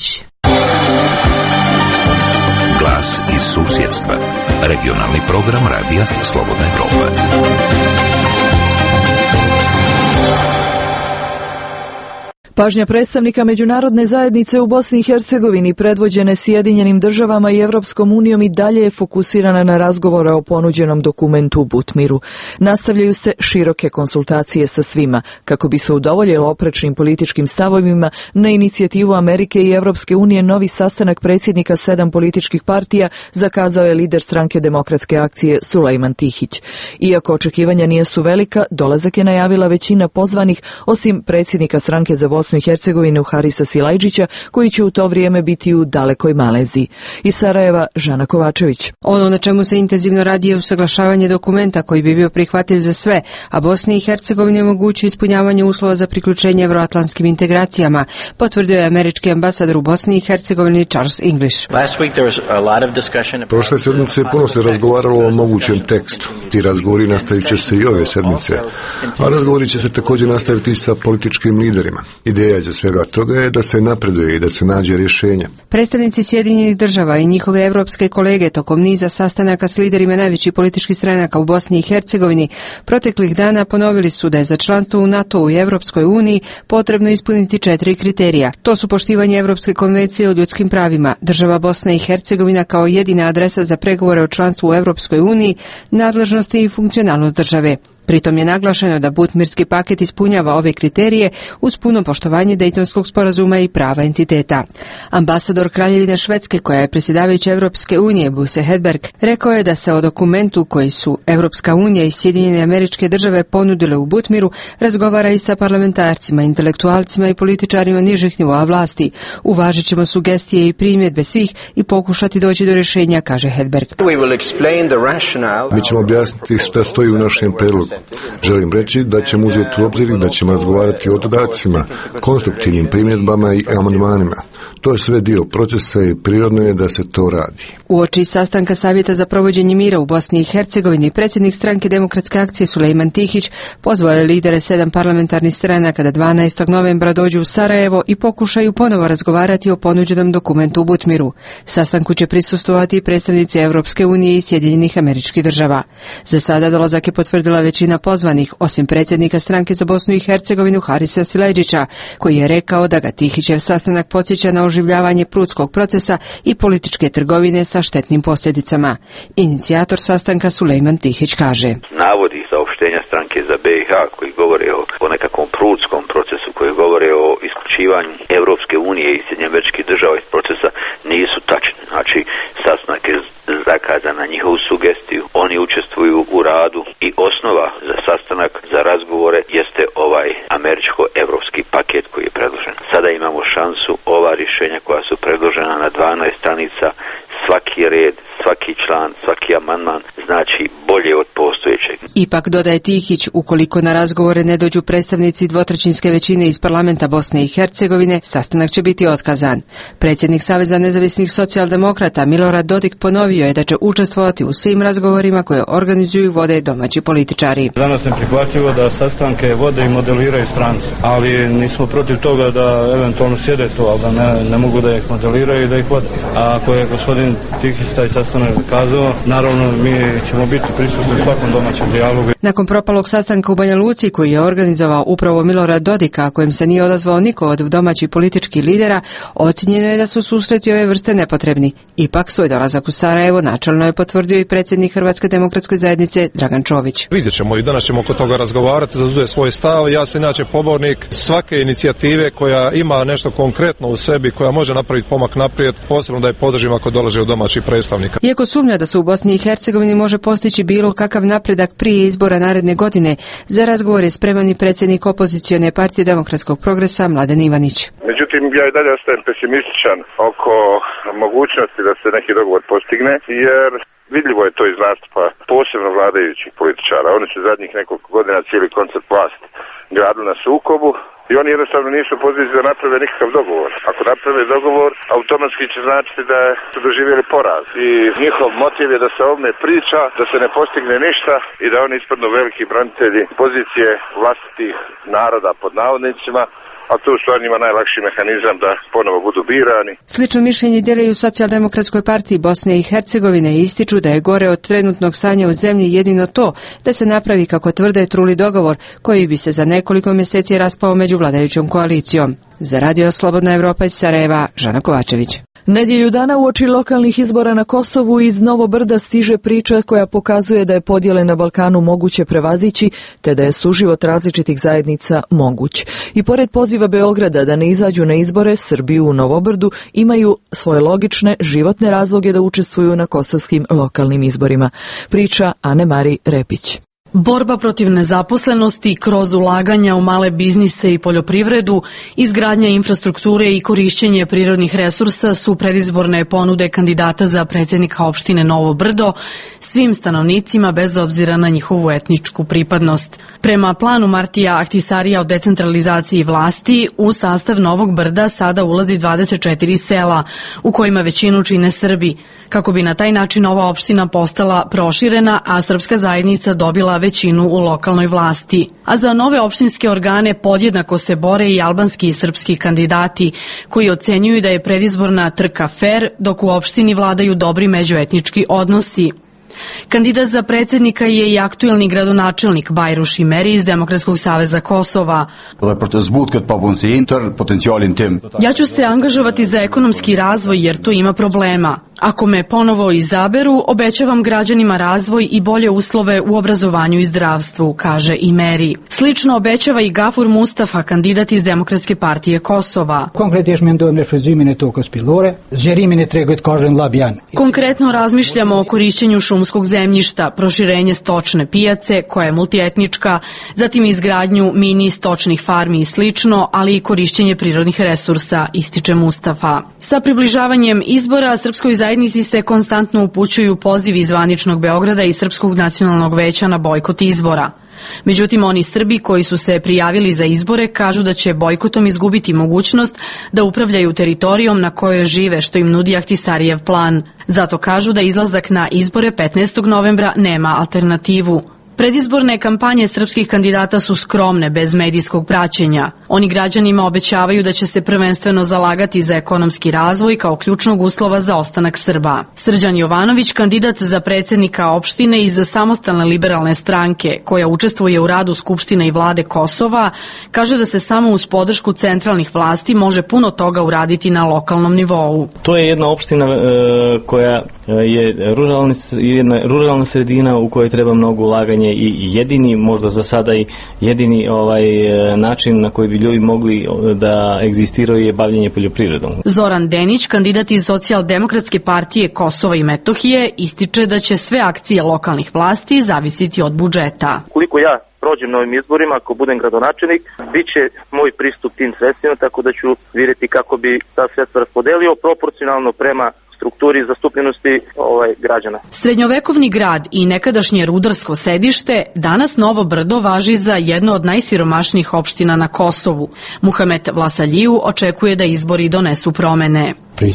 Glas iz susjedstva. Regionalni program Radija Slobodna Evropa. Pažnja predstavnika međunarodne zajednice u Bosni i Hercegovini predvođene Sjedinjenim državama i Evropskom unijom i dalje je fokusirana na razgovore o ponuđenom dokumentu u Butmiru. Nastavljaju se široke konsultacije sa svima kako bi se udovoljilo oprečnim političkim stavovima. Na inicijativu Amerike i Evropske unije novi sastanak predsjednika 7 političkih partija zakazao je lider stranke Demokratske akcije Sulejman Tihić. Iako očekivanja nisu velika, dolazak je najavila većina pozvanih, osim predsjednika stranke za Bosnu i Hercegovinu Harisa Silajdžića, koji će u to vrijeme biti u dalekoj Maleziji. Iz Sarajeva, Žana Kovačević. Ono na čemu se intenzivno radi je usaglašavanje dokumenta koji bi bio prihvatljiv za sve, a Bosni i Hercegovini omogućuje ispunjavanje uslova za priključenje evroatlantskim integracijama, potvrdio je američki ambasador u Bosni i Hercegovini Charles English. Prošle sedmice puno se razgovaralo o mogućem tekstu. Ti razgovori nastavit će se i ove sedmice, a razgovori će se također nastaviti sa političkim liderima. Ideja za svega toga je da se napreduje i da se nađe rješenje. Predstavnici Sjedinjenih država i njihove evropske kolege tokom niza sastanaka s liderima najvećih političkih stranaka u Bosni i Hercegovini proteklih dana ponovili su da je za članstvo u NATO-u i Evropskoj uniji potrebno ispuniti 4 kriterija. To su poštivanje Evropske konvencije o ljudskim pravima, država Bosna i Hercegovina kao jedina adresa za pregovore o članstvu u Evropskoj uniji, nadležnosti i funkcionalnost države. Pritom je naglašeno da Butmirski paket ispunjava ove kriterije uz puno poštovanje Dejtonskog sporazuma i prava entiteta. Ambasador Kraljevine Švedske, koja je predsjedavajuća Evropske unije, Buse Hedberg, rekao je da se o dokumentu koji su Evropska unija i Sjedinjene Američke Države ponudile u Butmiru razgovara i sa parlamentarcima, intelektualcima i političarima nižih nivoa vlasti. Uvažit ćemo sugestije i primjedbe svih i pokušati doći do rješenja, kaže Hedberg. Mi ćemo objasniti šta stoji u našem prijedlogu. Želim reći da ćemo uzeti u obzir i da ćemo razgovarati o dodacima, konstruktivnim primjedbama i amandmanima. To je sve dio procesa i prirodno je da se to radi. Uoči sastanka Savjeta za provođenje mira u Bosni i Hercegovini, predsjednik stranke Demokratske akcije Sulejman Tihić pozvao je lidere 7 parlamentarnih stranaka da 12. novembra dođu u Sarajevo i pokušaju ponovo razgovarati o ponuđenom dokumentu u Butmiru. Sastanku će prisustvovati predstavnici Evropske unije i Sjedinjenih Američkih Država. Za sada dolazak je potvrdila većina pozvanih, osim predsjednika stranke za Bosnu i Hercegovinu Harisa Silajdžića, koji je rekao da ga Tihićev sastanak podsjeća na oživljavanje prudskog procesa i političke trgovine sa štetnim posljedicama. Inicijator sastanka Sulejman Tihić kaže: navodi saopštenja stranke za BiH koji govore o nekakvom prudskom procesu, koji govore o isključivanju Evropske unije i Sjedinjenih Američkih Država iz procesa nisu tačni. Znači, sastanak je zakazan na njihovu sugestiju, oni učestvuju u radu i osnova za sastanak, za razgovore jeste ovaj američko-evropski paket koji je predložen. Sada imamo šansu, ova rješenja koja su predložena na 12 stranica, svaki red, svaki član, svaki amandman znači bolje od postojećeg. Ipak, dodaje Tihić, ukoliko na razgovore ne dođu predstavnici dvotrećinske većine iz parlamenta Bosne i Hercegovine, sastanak će biti otkazan. Predsjednik Saveza nezavisnih socijaldemokrata Milorad Dodik ponovio je da će učestvovati u svim razgovorima koje organizuju i vode domaći političari. Danas neprihvatljivo da sastanke vode i modeliraju stranci, ali nismo protiv toga da eventualno sjede tu, ali da ne mogu da ih modeliraju i da ih vode. A ako je gospodin Tihić taj sastanak zakazao, naravno mi ćemo biti prisutni u svakom domaćem dijalogu. Nakon propalog sastanka u Banja Luci koji je organizovao upravo Milorad Dodik, a kojem se nije odazvao niko od domaćih političkih lidera, ocjenjeno je da su susreti ove vrste nepotrebni. Ipak svoj dolazak u Sarajevo načelno je potvrdio i predsjednik Hrvatske demokratske zajednice Dragan Čović. Vidjet ćemo i danas ćemo oko toga razgovarati, zauzeti svoj stav. Ja sam inače pobornik svake inicijative koja ima nešto konkretno u sebi, koja može napraviti pomak naprijed, posebno da je podržim ako dolaze od domaćih predstavnika. Iako sumnja da se u Bosni i Hercegovini može postići bilo kakav napredak prije izbora naredne godine, za razgovor je spreman i predsjednik opozicione partije Demokratskog progresa Mladen Ivanić. Međutim, ja i dalje ostajem pesimističan oko mogućnosti da se neki dogovor postigne, jer vidljivo je to iz nastupa posebno vladajućih političara. Oni su zadnjih nekoliko godina cijeli koncept vlasti gradili na sukobu i oni jednostavno nisu u poziciji da naprave nikakav dogovor. Ako naprave dogovor, automatski će značiti da su doživjeli poraz. I njihov motiv je da se ovome priča, da se ne postigne ništa i da oni ispadnu veliki branitelji pozicije vlastitih naroda pod navodnicima, a tu stvar njima najlakši mehanizam da ponovo budu birani. Slično mišljenje dijeli u Socijaldemokratskoj partiji Bosne i Hercegovine i ističu da je gore od trenutnog stanja u zemlji jedino to da se napravi, kako tvrde, truli dogovor koji bi se za nekoliko mjeseci raspao među vladajućom koalicijom. Za Radio Slobodna Evropa iz Sarajeva, Žana Kovačević. Nedjelju dana uoči lokalnih izbora na Kosovu iz Novog Brda stiže priča koja pokazuje da je podjele na Balkanu moguće prevazići, te da je suživot različitih zajednica moguć. I pored poziva Beograda da ne izađu na izbore, Srbi u Novobrdu imaju svoje logične životne razloge da učestvuju na kosovskim lokalnim izborima. Priča Ane-Mari Repić. Borba protiv nezaposlenosti kroz ulaganja u male biznise i poljoprivredu, izgradnja infrastrukture i korišćenje prirodnih resursa su predizborne ponude kandidata za predsjednika opštine Novo Brdo svim stanovnicima bez obzira na njihovu etničku pripadnost. Prema planu Martija Ahtisarija o decentralizaciji vlasti, u sastav Novog Brda sada ulazi 24 sela, u kojima većinu čine Srbi, kako bi na taj način ova opština postala proširena, a srpska zajednica dobila većinu u lokalnoj vlasti. A za nove opštinske organe podjednako se bore i albanski i srpski kandidati, koji ocenjuju da je predizborna trka fer, dok u opštini vladaju dobri međuetnički odnosi. Kandidat za predsjednika je i aktuelni gradonačelnik Bajruš Imeri iz Demokratskog saveza Kosova. Ja ću se angažovati za ekonomski razvoj jer tu ima problema. Ako me ponovo izaberu, obećavam građanima razvoj i bolje uslove u obrazovanju i zdravstvu, kaže Imeri. Slično obećava i Gafur Mustafa, kandidat iz Demokratske partije Kosova. Konkretno razmišljamo o korišćenju šumskog zemljišta, proširenje stočne pijace koja je multietnička, zatim izgradnju mini stočnih farmi i slično, ali i korišćenje prirodnih resursa, ističe Mustafa. Sa približavanjem izbora srpskoj zajednici se konstantno upućuju pozivi iz zvaničnog Beograda i Srpskog nacionalnog veća na bojkot izbora. Međutim, oni Srbi koji su se prijavili za izbore kažu da će bojkotom izgubiti mogućnost da upravljaju teritorijom na kojoj žive, što im nudi Ahtisarijev plan. Zato kažu da izlazak na izbore 15. novembra nema alternativu. Predizborne kampanje srpskih kandidata su skromne, bez medijskog praćenja. Oni građanima obećavaju da će se prvenstveno zalagati za ekonomski razvoj kao ključnog uslova za ostanak Srba. Srđan Jovanović, kandidat za predsjednika opštine iz Samostalne liberalne stranke, koja učestvuje u radu Skupštine i vlade Kosova, kaže da se samo uz podršku centralnih vlasti može puno toga uraditi na lokalnom nivou. To je jedna opština koja je ruralna sredina u kojoj treba mnogo ulaganja i jedini, možda za sada i jedini način na koji bi ljudi mogli da egzistiraju je bavljenje poljoprivredom. Zoran Denić, kandidat iz Socijaldemokratske partije Kosova i Metohije, ističe da će sve akcije lokalnih vlasti zavisiti od budžeta. Koliko ja prođem na ovim izborima, ako budem gradonačelnik, bit će moj pristup tim sredstvima, tako da ću vidjeti kako bi ta sredstva raspodelio proporcionalno prema strukturi zastupljenosti građana. Srednjovekovni grad i nekadašnje rudarsko sedište, danas Novo Brdo važi za jedno od najsiromašnijih opština na Kosovu. Muhamet Vlasaljiju očekuje da izbori donesu promene.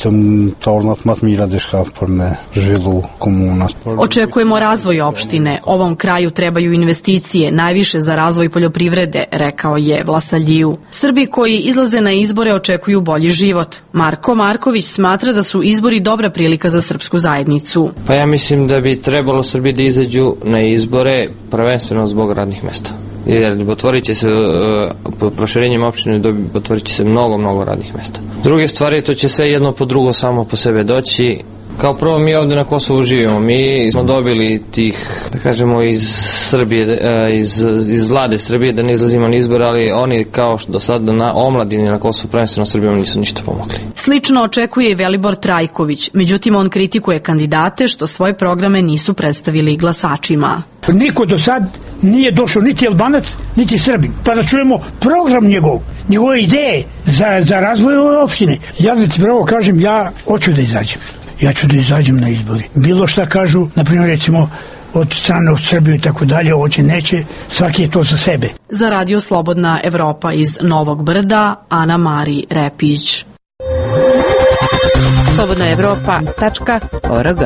Očekujemo razvoj opštine. Ovom kraju trebaju investicije, najviše za razvoj poljoprivrede, rekao je Vlasaljiju. Srbi koji izlaze na izbore očekuju bolji život. Marko Marković smatra da su izbori dobra prilika za srpsku zajednicu. Pa ja mislim da bi trebalo Srbi da izađu na izbore prvenstveno zbog radnih mesta. Jer otvorit će se proširenjem opštine, otvorit će se mnogo radnih mesta. Druge stvari, to će sve jedno po drugo samo po sebe doći. Kao prvo, mi ovdje na Kosovu živimo, mi smo dobili tih, da kažemo, iz Srbije, iz vlade Srbije, da ne izlazimo na izbor, ali oni kao što do sada na omladini na Kosovu, prvenstveno Srbijom, nisu ništa pomogli. Slično očekuje i Velibor Trajković, međutim on kritikuje kandidate što svoje programe nisu predstavili glasačima. Niko do sad nije došao niti Albanac, niti Srbin, pa da čujemo program njegove ideje za razvoj ove opštine. Ja da ti pravo kažem, ja hoću da izađem. Ja ću da izađem na izbori. Bilo šta kažu, na primjer recimo od strane od Srbije i tako dalje, hoće, neće, svaki je to za sebe. Za Radio Slobodna Evropa iz Novog Brda, Ana Mari Repić. slobodnaevropa.org.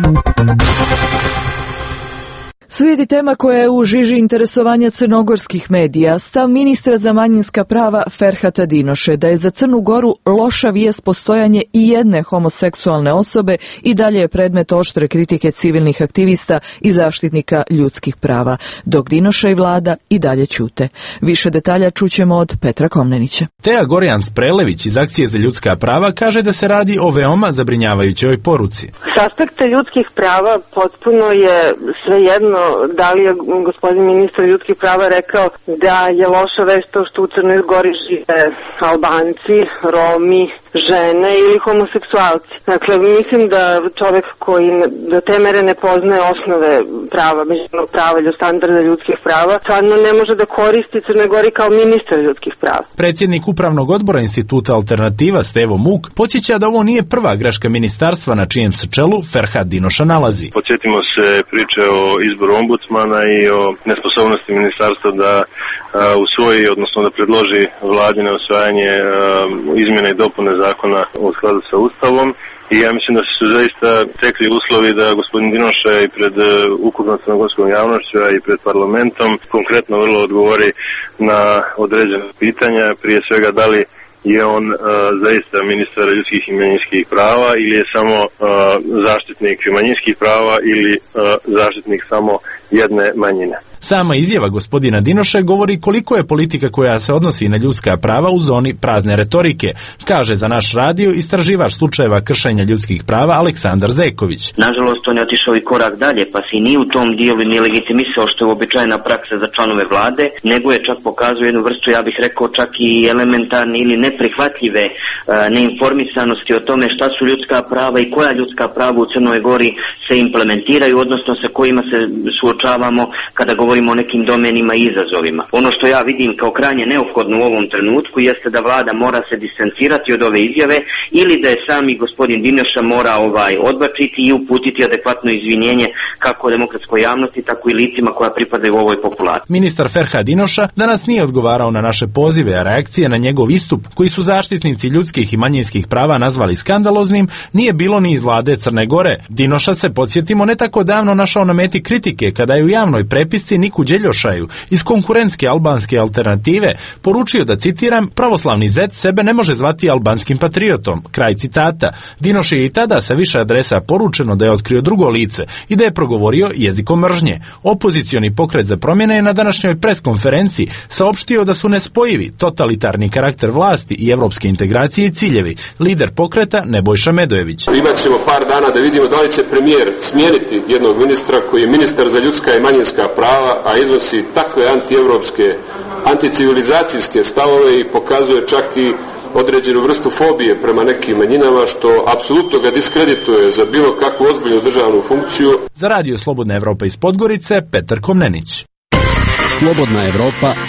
Slijedi tema koja je u žiži interesovanja crnogorskih medija. Stav ministra za manjinska prava Ferhata Dinoše da je za Crnu Goru loša vijest postojanje i jedne homoseksualne osobe i dalje je predmet oštre kritike civilnih aktivista i zaštitnika ljudskih prava, dok Dinoša i vlada i dalje ćute. Više detalja čućemo od Petra Komnenića. Teja Gorjan-Sprelević iz Akcije za ljudska prava kaže da se radi o veoma zabrinjavajućoj poruci. S aspekta ljudskih prava potpuno je svejedno da li je gospodin ministar ljudskih prava rekao da je loša vest to što u Crnoj Gori žive Albanci, Romi, žene ili homoseksualci. Dakle, mislim da čovjek koji do te mere ne poznaje osnove prava, međunarodnog prava ili standarda ljudskih prava, stvarno ne može da koristi Crnoj Gori kao ministar ljudskih prava. Predsjednik Upravnog odbora Instituta Alternativa Stevo Muk podsjeća da ovo nije prva greška ministarstva na čijem se čelu Ferhat Dinoša nalazi. Podsjetimo se priče o izboru ombudsmana i o nesposobnosti ministarstva da usvoji, odnosno da predloži vladi na usvajanje izmjene i dopune zakona u skladu sa Ustavom. I ja mislim da su zaista tekli uslovi da gospodin Dinoša i pred ukupnom crnogorskom javnošću, a i pred parlamentom konkretno vrlo odgovori na određene pitanja, prije svega da li je on zaista ministar ljudskih i manjinskih prava ili je samo zaštitnik manjinskih prava ili zaštitnik samo jedne manjine. Sama izjava gospodina Dinoše govori koliko je politika koja se odnosi na ljudska prava u zoni prazne retorike, kaže za naš radio istraživač slučajeva kršenja ljudskih prava Aleksandar Zeković. Nažalost, on je otišao i korak dalje, pa se ni u tom dijelu ni legitimisao što je uobičajena praksa za članove vlade, nego je čak pokazao jednu vrstu, ja bih rekao, čak i elementarne ili neprihvatljive neinformisanosti o tome šta su ljudska prava i koja ljudska prava u Crnoj Gori se implementiraju, odnosno sa kojima se suočavamo kada govorimo o nekim domenima i izazovima. Ono što ja vidim kao krajnje neophodno u ovom trenutku jeste da vlada mora se distancirati od ove izjave ili da je sami gospodin Dinoša mora odbačiti i uputiti adekvatno izvinjenje kako demokratskoj javnosti, tako i licima koja pripadaju ovoj populaciji. Ministar Ferhat Dinoša danas nije odgovarao na naše pozive, a reakcije na njegov istup, koji su zaštitnici ljudskih i manjinskih prava nazvali skandaloznim, nije bilo ni iz vlade Crne Gore. Dinoša se, podsjetimo, ne tako davno našao na meti kritike kada je u javnoj prepisci Niku Đeljošaju iz konkurentske albanske alternative poručio da, citiram, pravoslavni zet sebe ne može zvati albanskim patriotom, kraj citata. Dinoš je i tada sa više adresa poručeno da je otkrio drugo lice i da je progovorio jezikom mržnje. Opozicioni pokret za promjene je na današnjoj preskonferenciji saopštio da su nespojivi totalitarni karakter vlasti i evropske integracije i ciljevi. Lider pokreta Nebojša Medojević. Imat ćemo par dana da vidimo da li će premijer smijeniti jednog ministra koji je ministar za ljudska i manjinska prava, a iznosi takve antievropske, anticivilizacijske stavove i pokazuje čak i određenu vrstu fobije prema nekim manjinama, što apsolutno ga diskredituje za bilo kakvu ozbiljnu državnu funkciju. Za Radio Slobodna Evropa iz Podgorice, Petar Komnenić.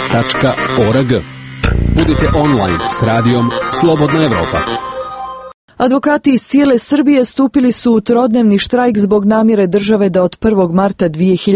slobodnaevropa.org. Budite online s radijom Slobodna Evropa. Advokati iz cijele Srbije stupili su u trodnevni štrajk zbog namjere države da od 1. marta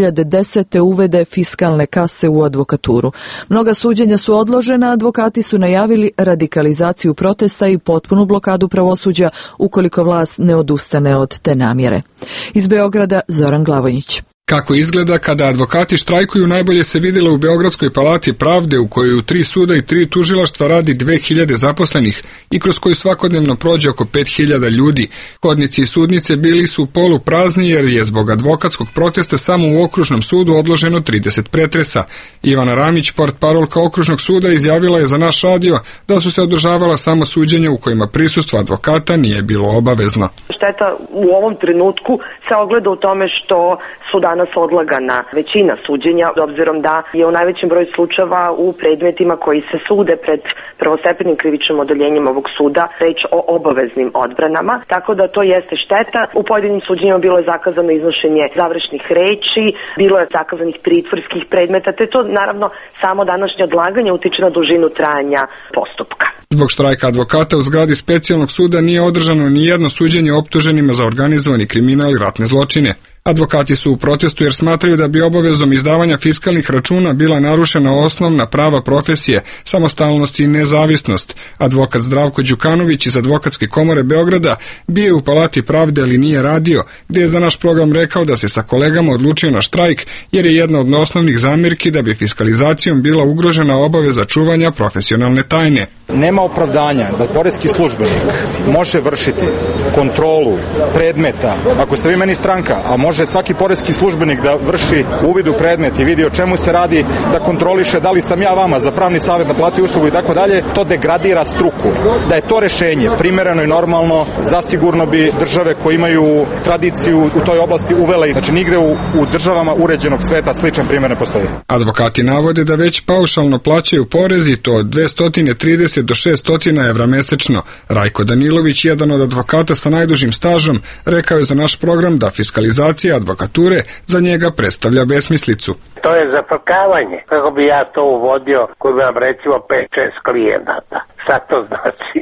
2010. uvede fiskalne kase u advokaturu. Mnoga suđenja su odložena, advokati su najavili radikalizaciju protesta i potpunu blokadu pravosuđa ukoliko vlast ne odustane od te namjere. Iz Beograda Zoran Glavonjić. Kako izgleda kada advokati štrajkuju najbolje se vidjelo u Beogradskoj palati pravde u kojoj u 3 suda i 3 tužilaštva radi 2000 zaposlenih i kroz koju svakodnevno prođe oko 5000 ljudi. Hodnici i sudnice bili su polu prazni jer je zbog advokatskog protesta samo u okružnom sudu odloženo 30 pretresa. Ivana Ramić, portparolka okružnog suda, izjavila je za naš radio da su se održavala samo suđenja u kojima prisustvo advokata nije bilo obavezno. Šteta u ovom trenutku se ogleda u tome što su danas odlagana većina suđenja, obzirom da je u najvećem broju slučajeva u predmetima koji se sude pred prvostepenim krivičnim odeljenjem ovog suda reč o obaveznim odbranama, tako da to jeste šteta. U pojedinim suđenjima bilo je zakazano iznošenje završnih reči, bilo je zakazanih pritvorskih predmeta, te to naravno samo današnje odlaganje utiče na dužinu trajanja postupka. Zbog štrajka advokata u zgradi specijalnog suda nije održano ni jedno suđenje optuženima za organizovani kriminal i ratne zločine. Advokati su u protestu jer smatraju da bi obavezom izdavanja fiskalnih računa bila narušena osnovna prava profesije, samostalnost i nezavisnost. Advokat Zdravko Đukanović iz Advokatske komore Beograda bio je u Palati pravde, ali nije radio, gdje je za naš program rekao da se sa kolegama odlučio na štrajk jer je jedna od osnovnih zamjerki da bi fiskalizacijom bila ugrožena obaveza čuvanja profesionalne tajne. Nema opravdanja da poreski službenik može vršiti kontrolu predmeta, ako ste vi meni stranka, a može svaki poreski službenik da vrši uvid u predmet i vidi o čemu se radi, da kontroliše da li sam ja vama za pravni savjet, naplati uslugu i tako dalje, to degradira struku. Da je to rešenje primereno i normalno, zasigurno bi države koje imaju tradiciju u toj oblasti uvele, znači nigde u državama uređenog sveta sličan primjer ne postoji. Advokati navode da već paušalno plaćaju porez i to od 230 do 600 evra mesečno. Rajko Danilović, jedan od advokata sa najdužim stažom, rekao je za naš program da fiskalizacija advokature za njega predstavlja besmislicu. To je zafrkavanje. Kako bi ja to uvodio koji bi vam recimo 5-6 klijenata? Šta to znači?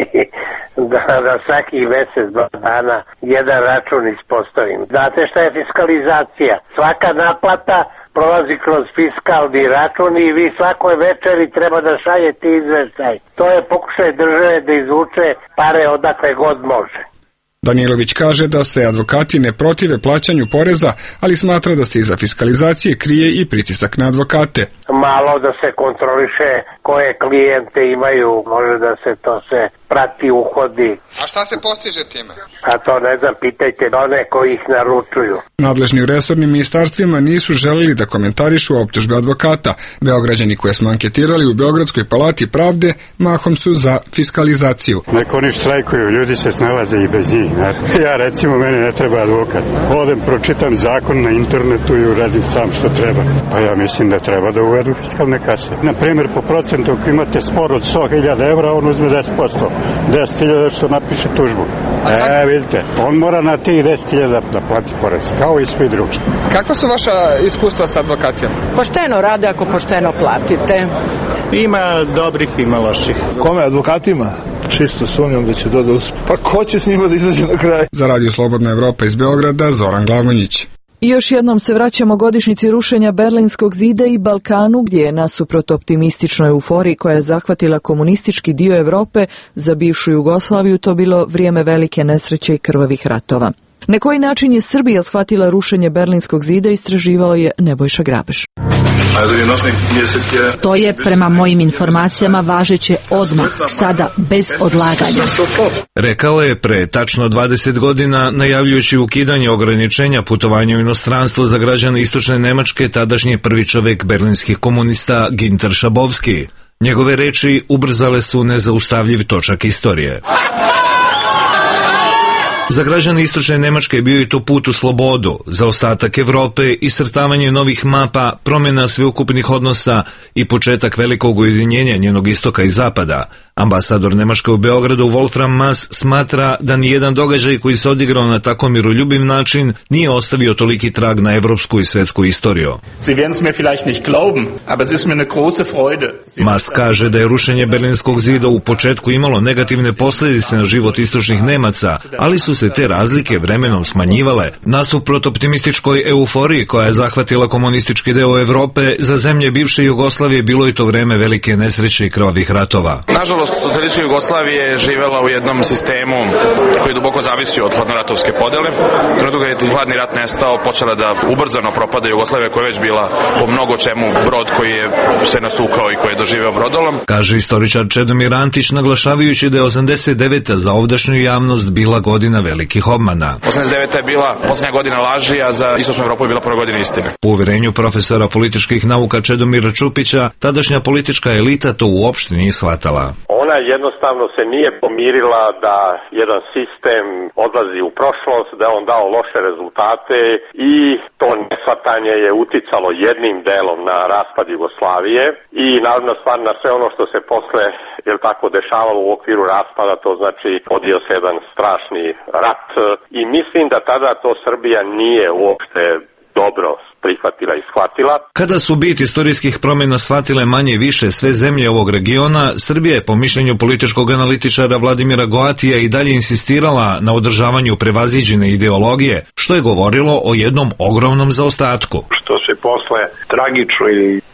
Da svaki mjesec, 2 dana jedan račun ispostavim. Znate šta je fiskalizacija? Svaka naplata prolazi kroz fiskalni račun i vi svakoj večeri treba da šaljete izveštaj. To je pokušaj države da izvuče pare odakle god može. Danilović kaže da se advokati ne protive plaćanju poreza, ali smatra da se iza fiskalizacije krije i pritisak na advokate. Malo da se kontroliše koje klijente imaju, može da se to sve prati, uhodi. A šta se postiže time? A to ne znam, pitajte one koji ih naručuju. Nadležni u resornim ministarstvima nisu želeli da komentarišu optužbe advokata. Beograđani koje smo anketirali u Beogradskoj palati pravde mahom su za fiskalizaciju. Neko oni štrajkuju, ljudi se snalaze i bez njih. Ja recimo, meni ne treba advokat. Odem, pročitam zakon na internetu i uradim sam što treba. Pa ja mislim da treba da uvedu fiskalne kase. Na primjer, po procentu ako imate spor od 100.000 evra, on uzme 10%. 10.000 što napiše tužbu. Vidite, on mora na tih 10.000 da plati porez, kao i svi drugi. Kakva su vaša iskustva sa advokatima? Pošteno rade ako pošteno platite. Ima dobrih, ima loših. Kome, advokatima? Čisto sumnjam da će to da uspije. Pa ko će s njima da izađe na kraj? Za Radio Slobodna Evropa iz Beograda, Zoran Glavonjić. I još jednom se vraćamo godišnjici rušenja Berlinskog zida i Balkanu, gdje je nasuprot optimističnoj euforiji koja je zahvatila komunistički dio Europe za bivšu Jugoslaviju to bilo vrijeme velike nesreće i krvavih ratova. Na koji način je Srbija shvatila rušenje Berlinskog zida istraživao je Nebojša Grabež. To je prema mojim informacijama važeće odmah, sada, bez odlaganja. Rekao je pre tačno 20 godina, najavljujući ukidanje ograničenja putovanja u inostranstvo za građane istočne Nemačke, tadašnji prvi čovek berlinskih komunista Ginter Šabovski. Njegove reči ubrzale su nezaustavljiv točak istorije. Za građane istočne Nemačke bio je to put u slobodu, za ostatak Evrope, iscrtavanje novih mapa, promjena sveukupnih odnosa i početak velikog ujedinjenja njenog istoka i zapada, Ambasador Nemačke u Beogradu Wolfram Maass smatra da nijedan događaj koji se odigrao na tako miroljubiv način nije ostavio toliki trag na evropsku i svetsku istoriju. Maass kaže da je rušenje Berlinskog zida u početku imalo negativne posljedice na život istočnih Nemaca, ali su se te razlike vremenom smanjivale. Nasuprot optimističkoj euforiji koja je zahvatila komunistički deo Evrope, za zemlje bivše Jugoslavije bilo je to vreme velike nesreće i krvavih ratova. Nažalost, socijalistička Jugoslavija je živela u jednom sistemu koji duboko zavisi od hladnoratovske podele. Trenutno kad je hladni rat nestao, počela da ubrzano propada Jugoslavija koja je već bila po mnogo čemu brod koji je se nasukao i koji je doživeo brodolom. Kaže istoričar Čedomir Antić, naglašavajući da je 89. za ovdašnju javnost bila godina velikih obmana. 89. je bila posljednja godina laži, a za istočnu Evropu je bila prva godina istine. U uvjerenju profesora političkih nauka Čedomira Čupića, tadašnja politička elita to uopšte nije shvatala. Ona jednostavno se nije pomirila da jedan sistem odlazi u prošlost, da je on dao loše rezultate i to neshvatanje je uticalo jednim delom na raspad Jugoslavije i naravno stvar na sve ono što se posle tako dešavalo u okviru raspada, to znači podio se jedan strašni rat i mislim da tada to Srbija nije uopšte dobro prihvatila i shvatila. Kada su bit istorijskih promjena shvatile manje više sve zemlje ovog regiona, Srbija je po mišljenju političkog analitičara Vladimira Goatija i dalje insistirala na održavanju prevaziđene ideologije, što je govorilo o jednom ogromnom zaostatku. Što se posle tragično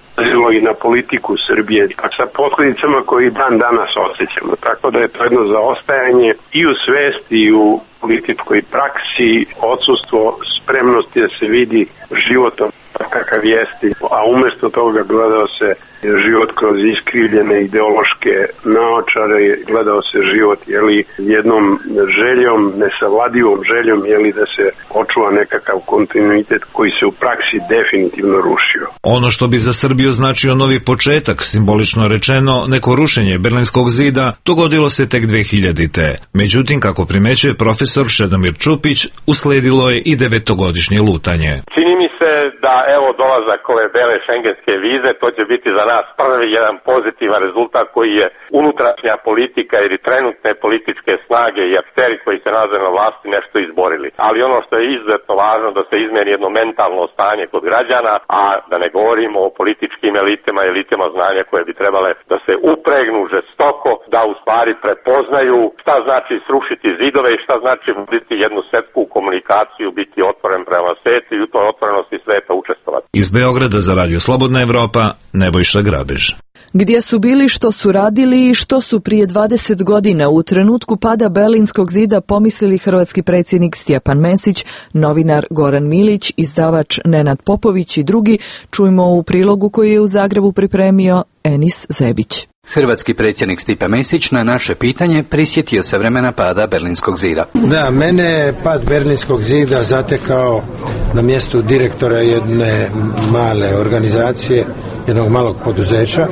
i na politiku Srbije, sa posljedicama koji dan danas osjećamo. Tako da je to jedno zaostajanje i u svesti i u političkoj praksi, odsustvo spremnosti da se vidi životom kakav jeste, a umjesto toga gledao se život kroz iskrivljene ideološke naočare, gledao se život jednom željom, nesavladivom željom da se očuva nekakav kontinuitet koji se u praksi definitivno rušio. Ono što bi za Srbiju značio novi početak, simbolično rečeno, neko rušenje Berlinskog zida, dogodilo se tek 2000-te. Međutim, kako primećuje profesor Čedomir Čupić, usledilo je i 9-godišnje lutanje. Čini mi se da dolazak ove bele šengenske vize, to će biti za nas prvi jedan pozitivan rezultat koji je unutrašnja politika ili trenutne političke snage i akteri koji se nalaze na vlasti nešto izborili. Ali ono što je izuzetno važno da se izmeni jedno mentalno stanje kod građana, a da ne govorimo o političkim elitama znanja koje bi trebale da se upregnu žestoko, da u stvari prepoznaju šta znači srušiti zidove i šta znači voditi jednu svetsku komunikaciju, biti otvoren prema svetu i u toj otvorenosti sveta učestvovati. Iz Beograda za Radio Slobodna Evropa, Nebojša Grabež. Gdje su bili, što su radili i što su prije 20 godina u trenutku pada Berlinskog zida pomislili hrvatski predsjednik Stjepan Mesić, novinar Goran Milić, izdavač Nenad Popović i drugi, čujmo u prilogu koji je u Zagrebu pripremio Enis Zebić. Hrvatski predsjednik Stipe Mesić na naše pitanje prisjetio se vremena pada Berlinskog zida. Da, mene je pad Berlinskog zida zatekao na mjestu direktora jedne male organizacije, jednog malog poduzeća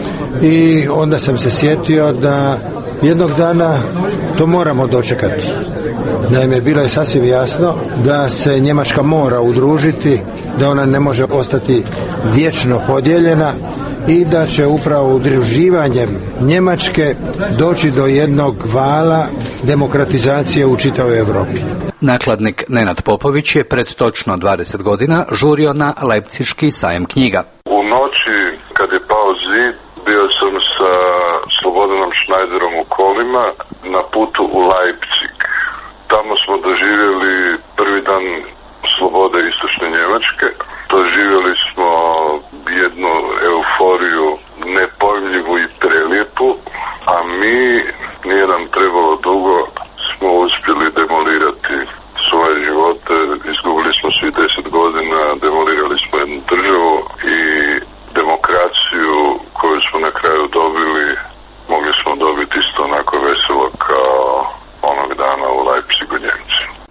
i onda sam se sjetio da jednog dana to moramo dočekati. Naime, bilo je sasvim jasno da se Njemačka mora udružiti, da ona ne može ostati vječno podijeljena i da će upravo udruživanjem Njemačke doći do jednog vala demokratizacije u čitavoj Europi. Nakladnik Nenad Popović je pred točno 20 godina žurio na Leipziški sajem knjiga. U noći kad je pao zid, bio sam sa Slobodanom Schneiderom u kolima na putu u Leipzig. Tamo smo doživjeli prvi dan slobode istočne Njemačke. Doživjeli smo jednu euforiju nepojmljivu i prelijepu, a mi, nije nam trebalo dugo, smo uspjeli demolirati svoje živote. Izgubili smo svi 10 godina, demolirali smo jednu državu i demokraciju koju smo na kraju dobili, mogli smo dobiti isto onako veselo kao onog dana u Leipzigu Njemci.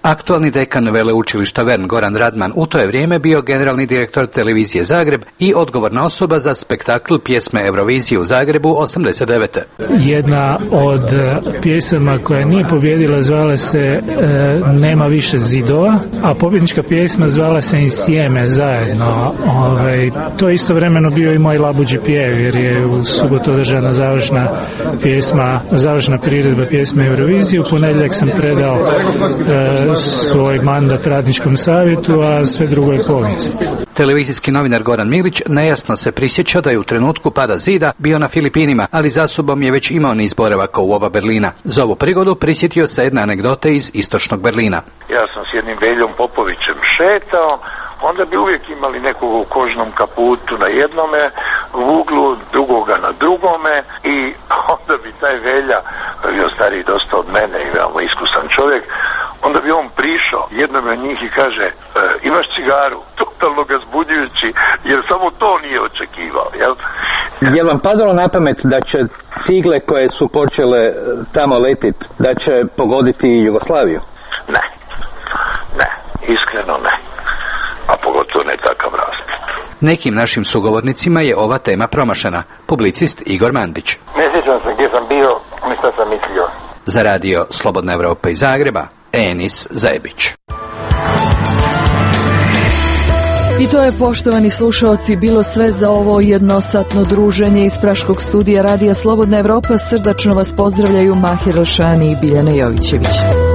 Aktualni dekan veleučilišta Vern Goran Radman u to je vrijeme bio generalni direktor televizije Zagreb i odgovorna osoba za spektakl pjesme Eurovizije u Zagrebu 89. Jedna od pjesama koja nije pobjedila zvala se Nema više zidova, a pobjednička pjesma zvala se Insieme, zajedno. To je istovremeno bio i moj labuđi pjev, jer je u subotu održana završna priredba pjesme Eurovizije. U ponedjeljak sam predao svoj mandat radničkom savjetu, a sve drugo je povijest. Televizijski novinar Goran Milić nejasno se prisjeća da je u trenutku pada zida bio na Filipinima, ali za sobom je već imao niz boravaka u oba Berlina. Za ovu prigodu prisjetio se jedne anegdote iz istočnog Berlina. Ja sam s jednim Veljom Popovićem šetao, onda bi uvijek imali nekog u kožnom kaputu na jednome uglu, drugoga na drugome i onda bi taj Velja, bio stariji dosta od mene i veoma iskusan čovjek, onda bi on prišao jednom od njih i kaže, imaš cigaru, totalno ga zbunjujući, jer samo to nije očekivao, jel? Je vam padalo na pamet da će cigle koje su počele tamo letit, da će pogoditi Jugoslaviju? Ne, iskreno ne. A pogotovo ne takav rasplet. Nekim našim sugovornicima je ova tema promašena. Publicist Igor Mandić. Ne sjećam se gdje sam bio, ni šta sam mislio. Za radio Slobodna Evropa iz Zagreba, Enis Zajebić. I to je, poštovani slušaoci, bilo sve za ovo jednosatno druženje iz praškog studija radija Slobodna Evropa. Srdačno vas pozdravljaju Mahir Elšani i Biljana Jovićević.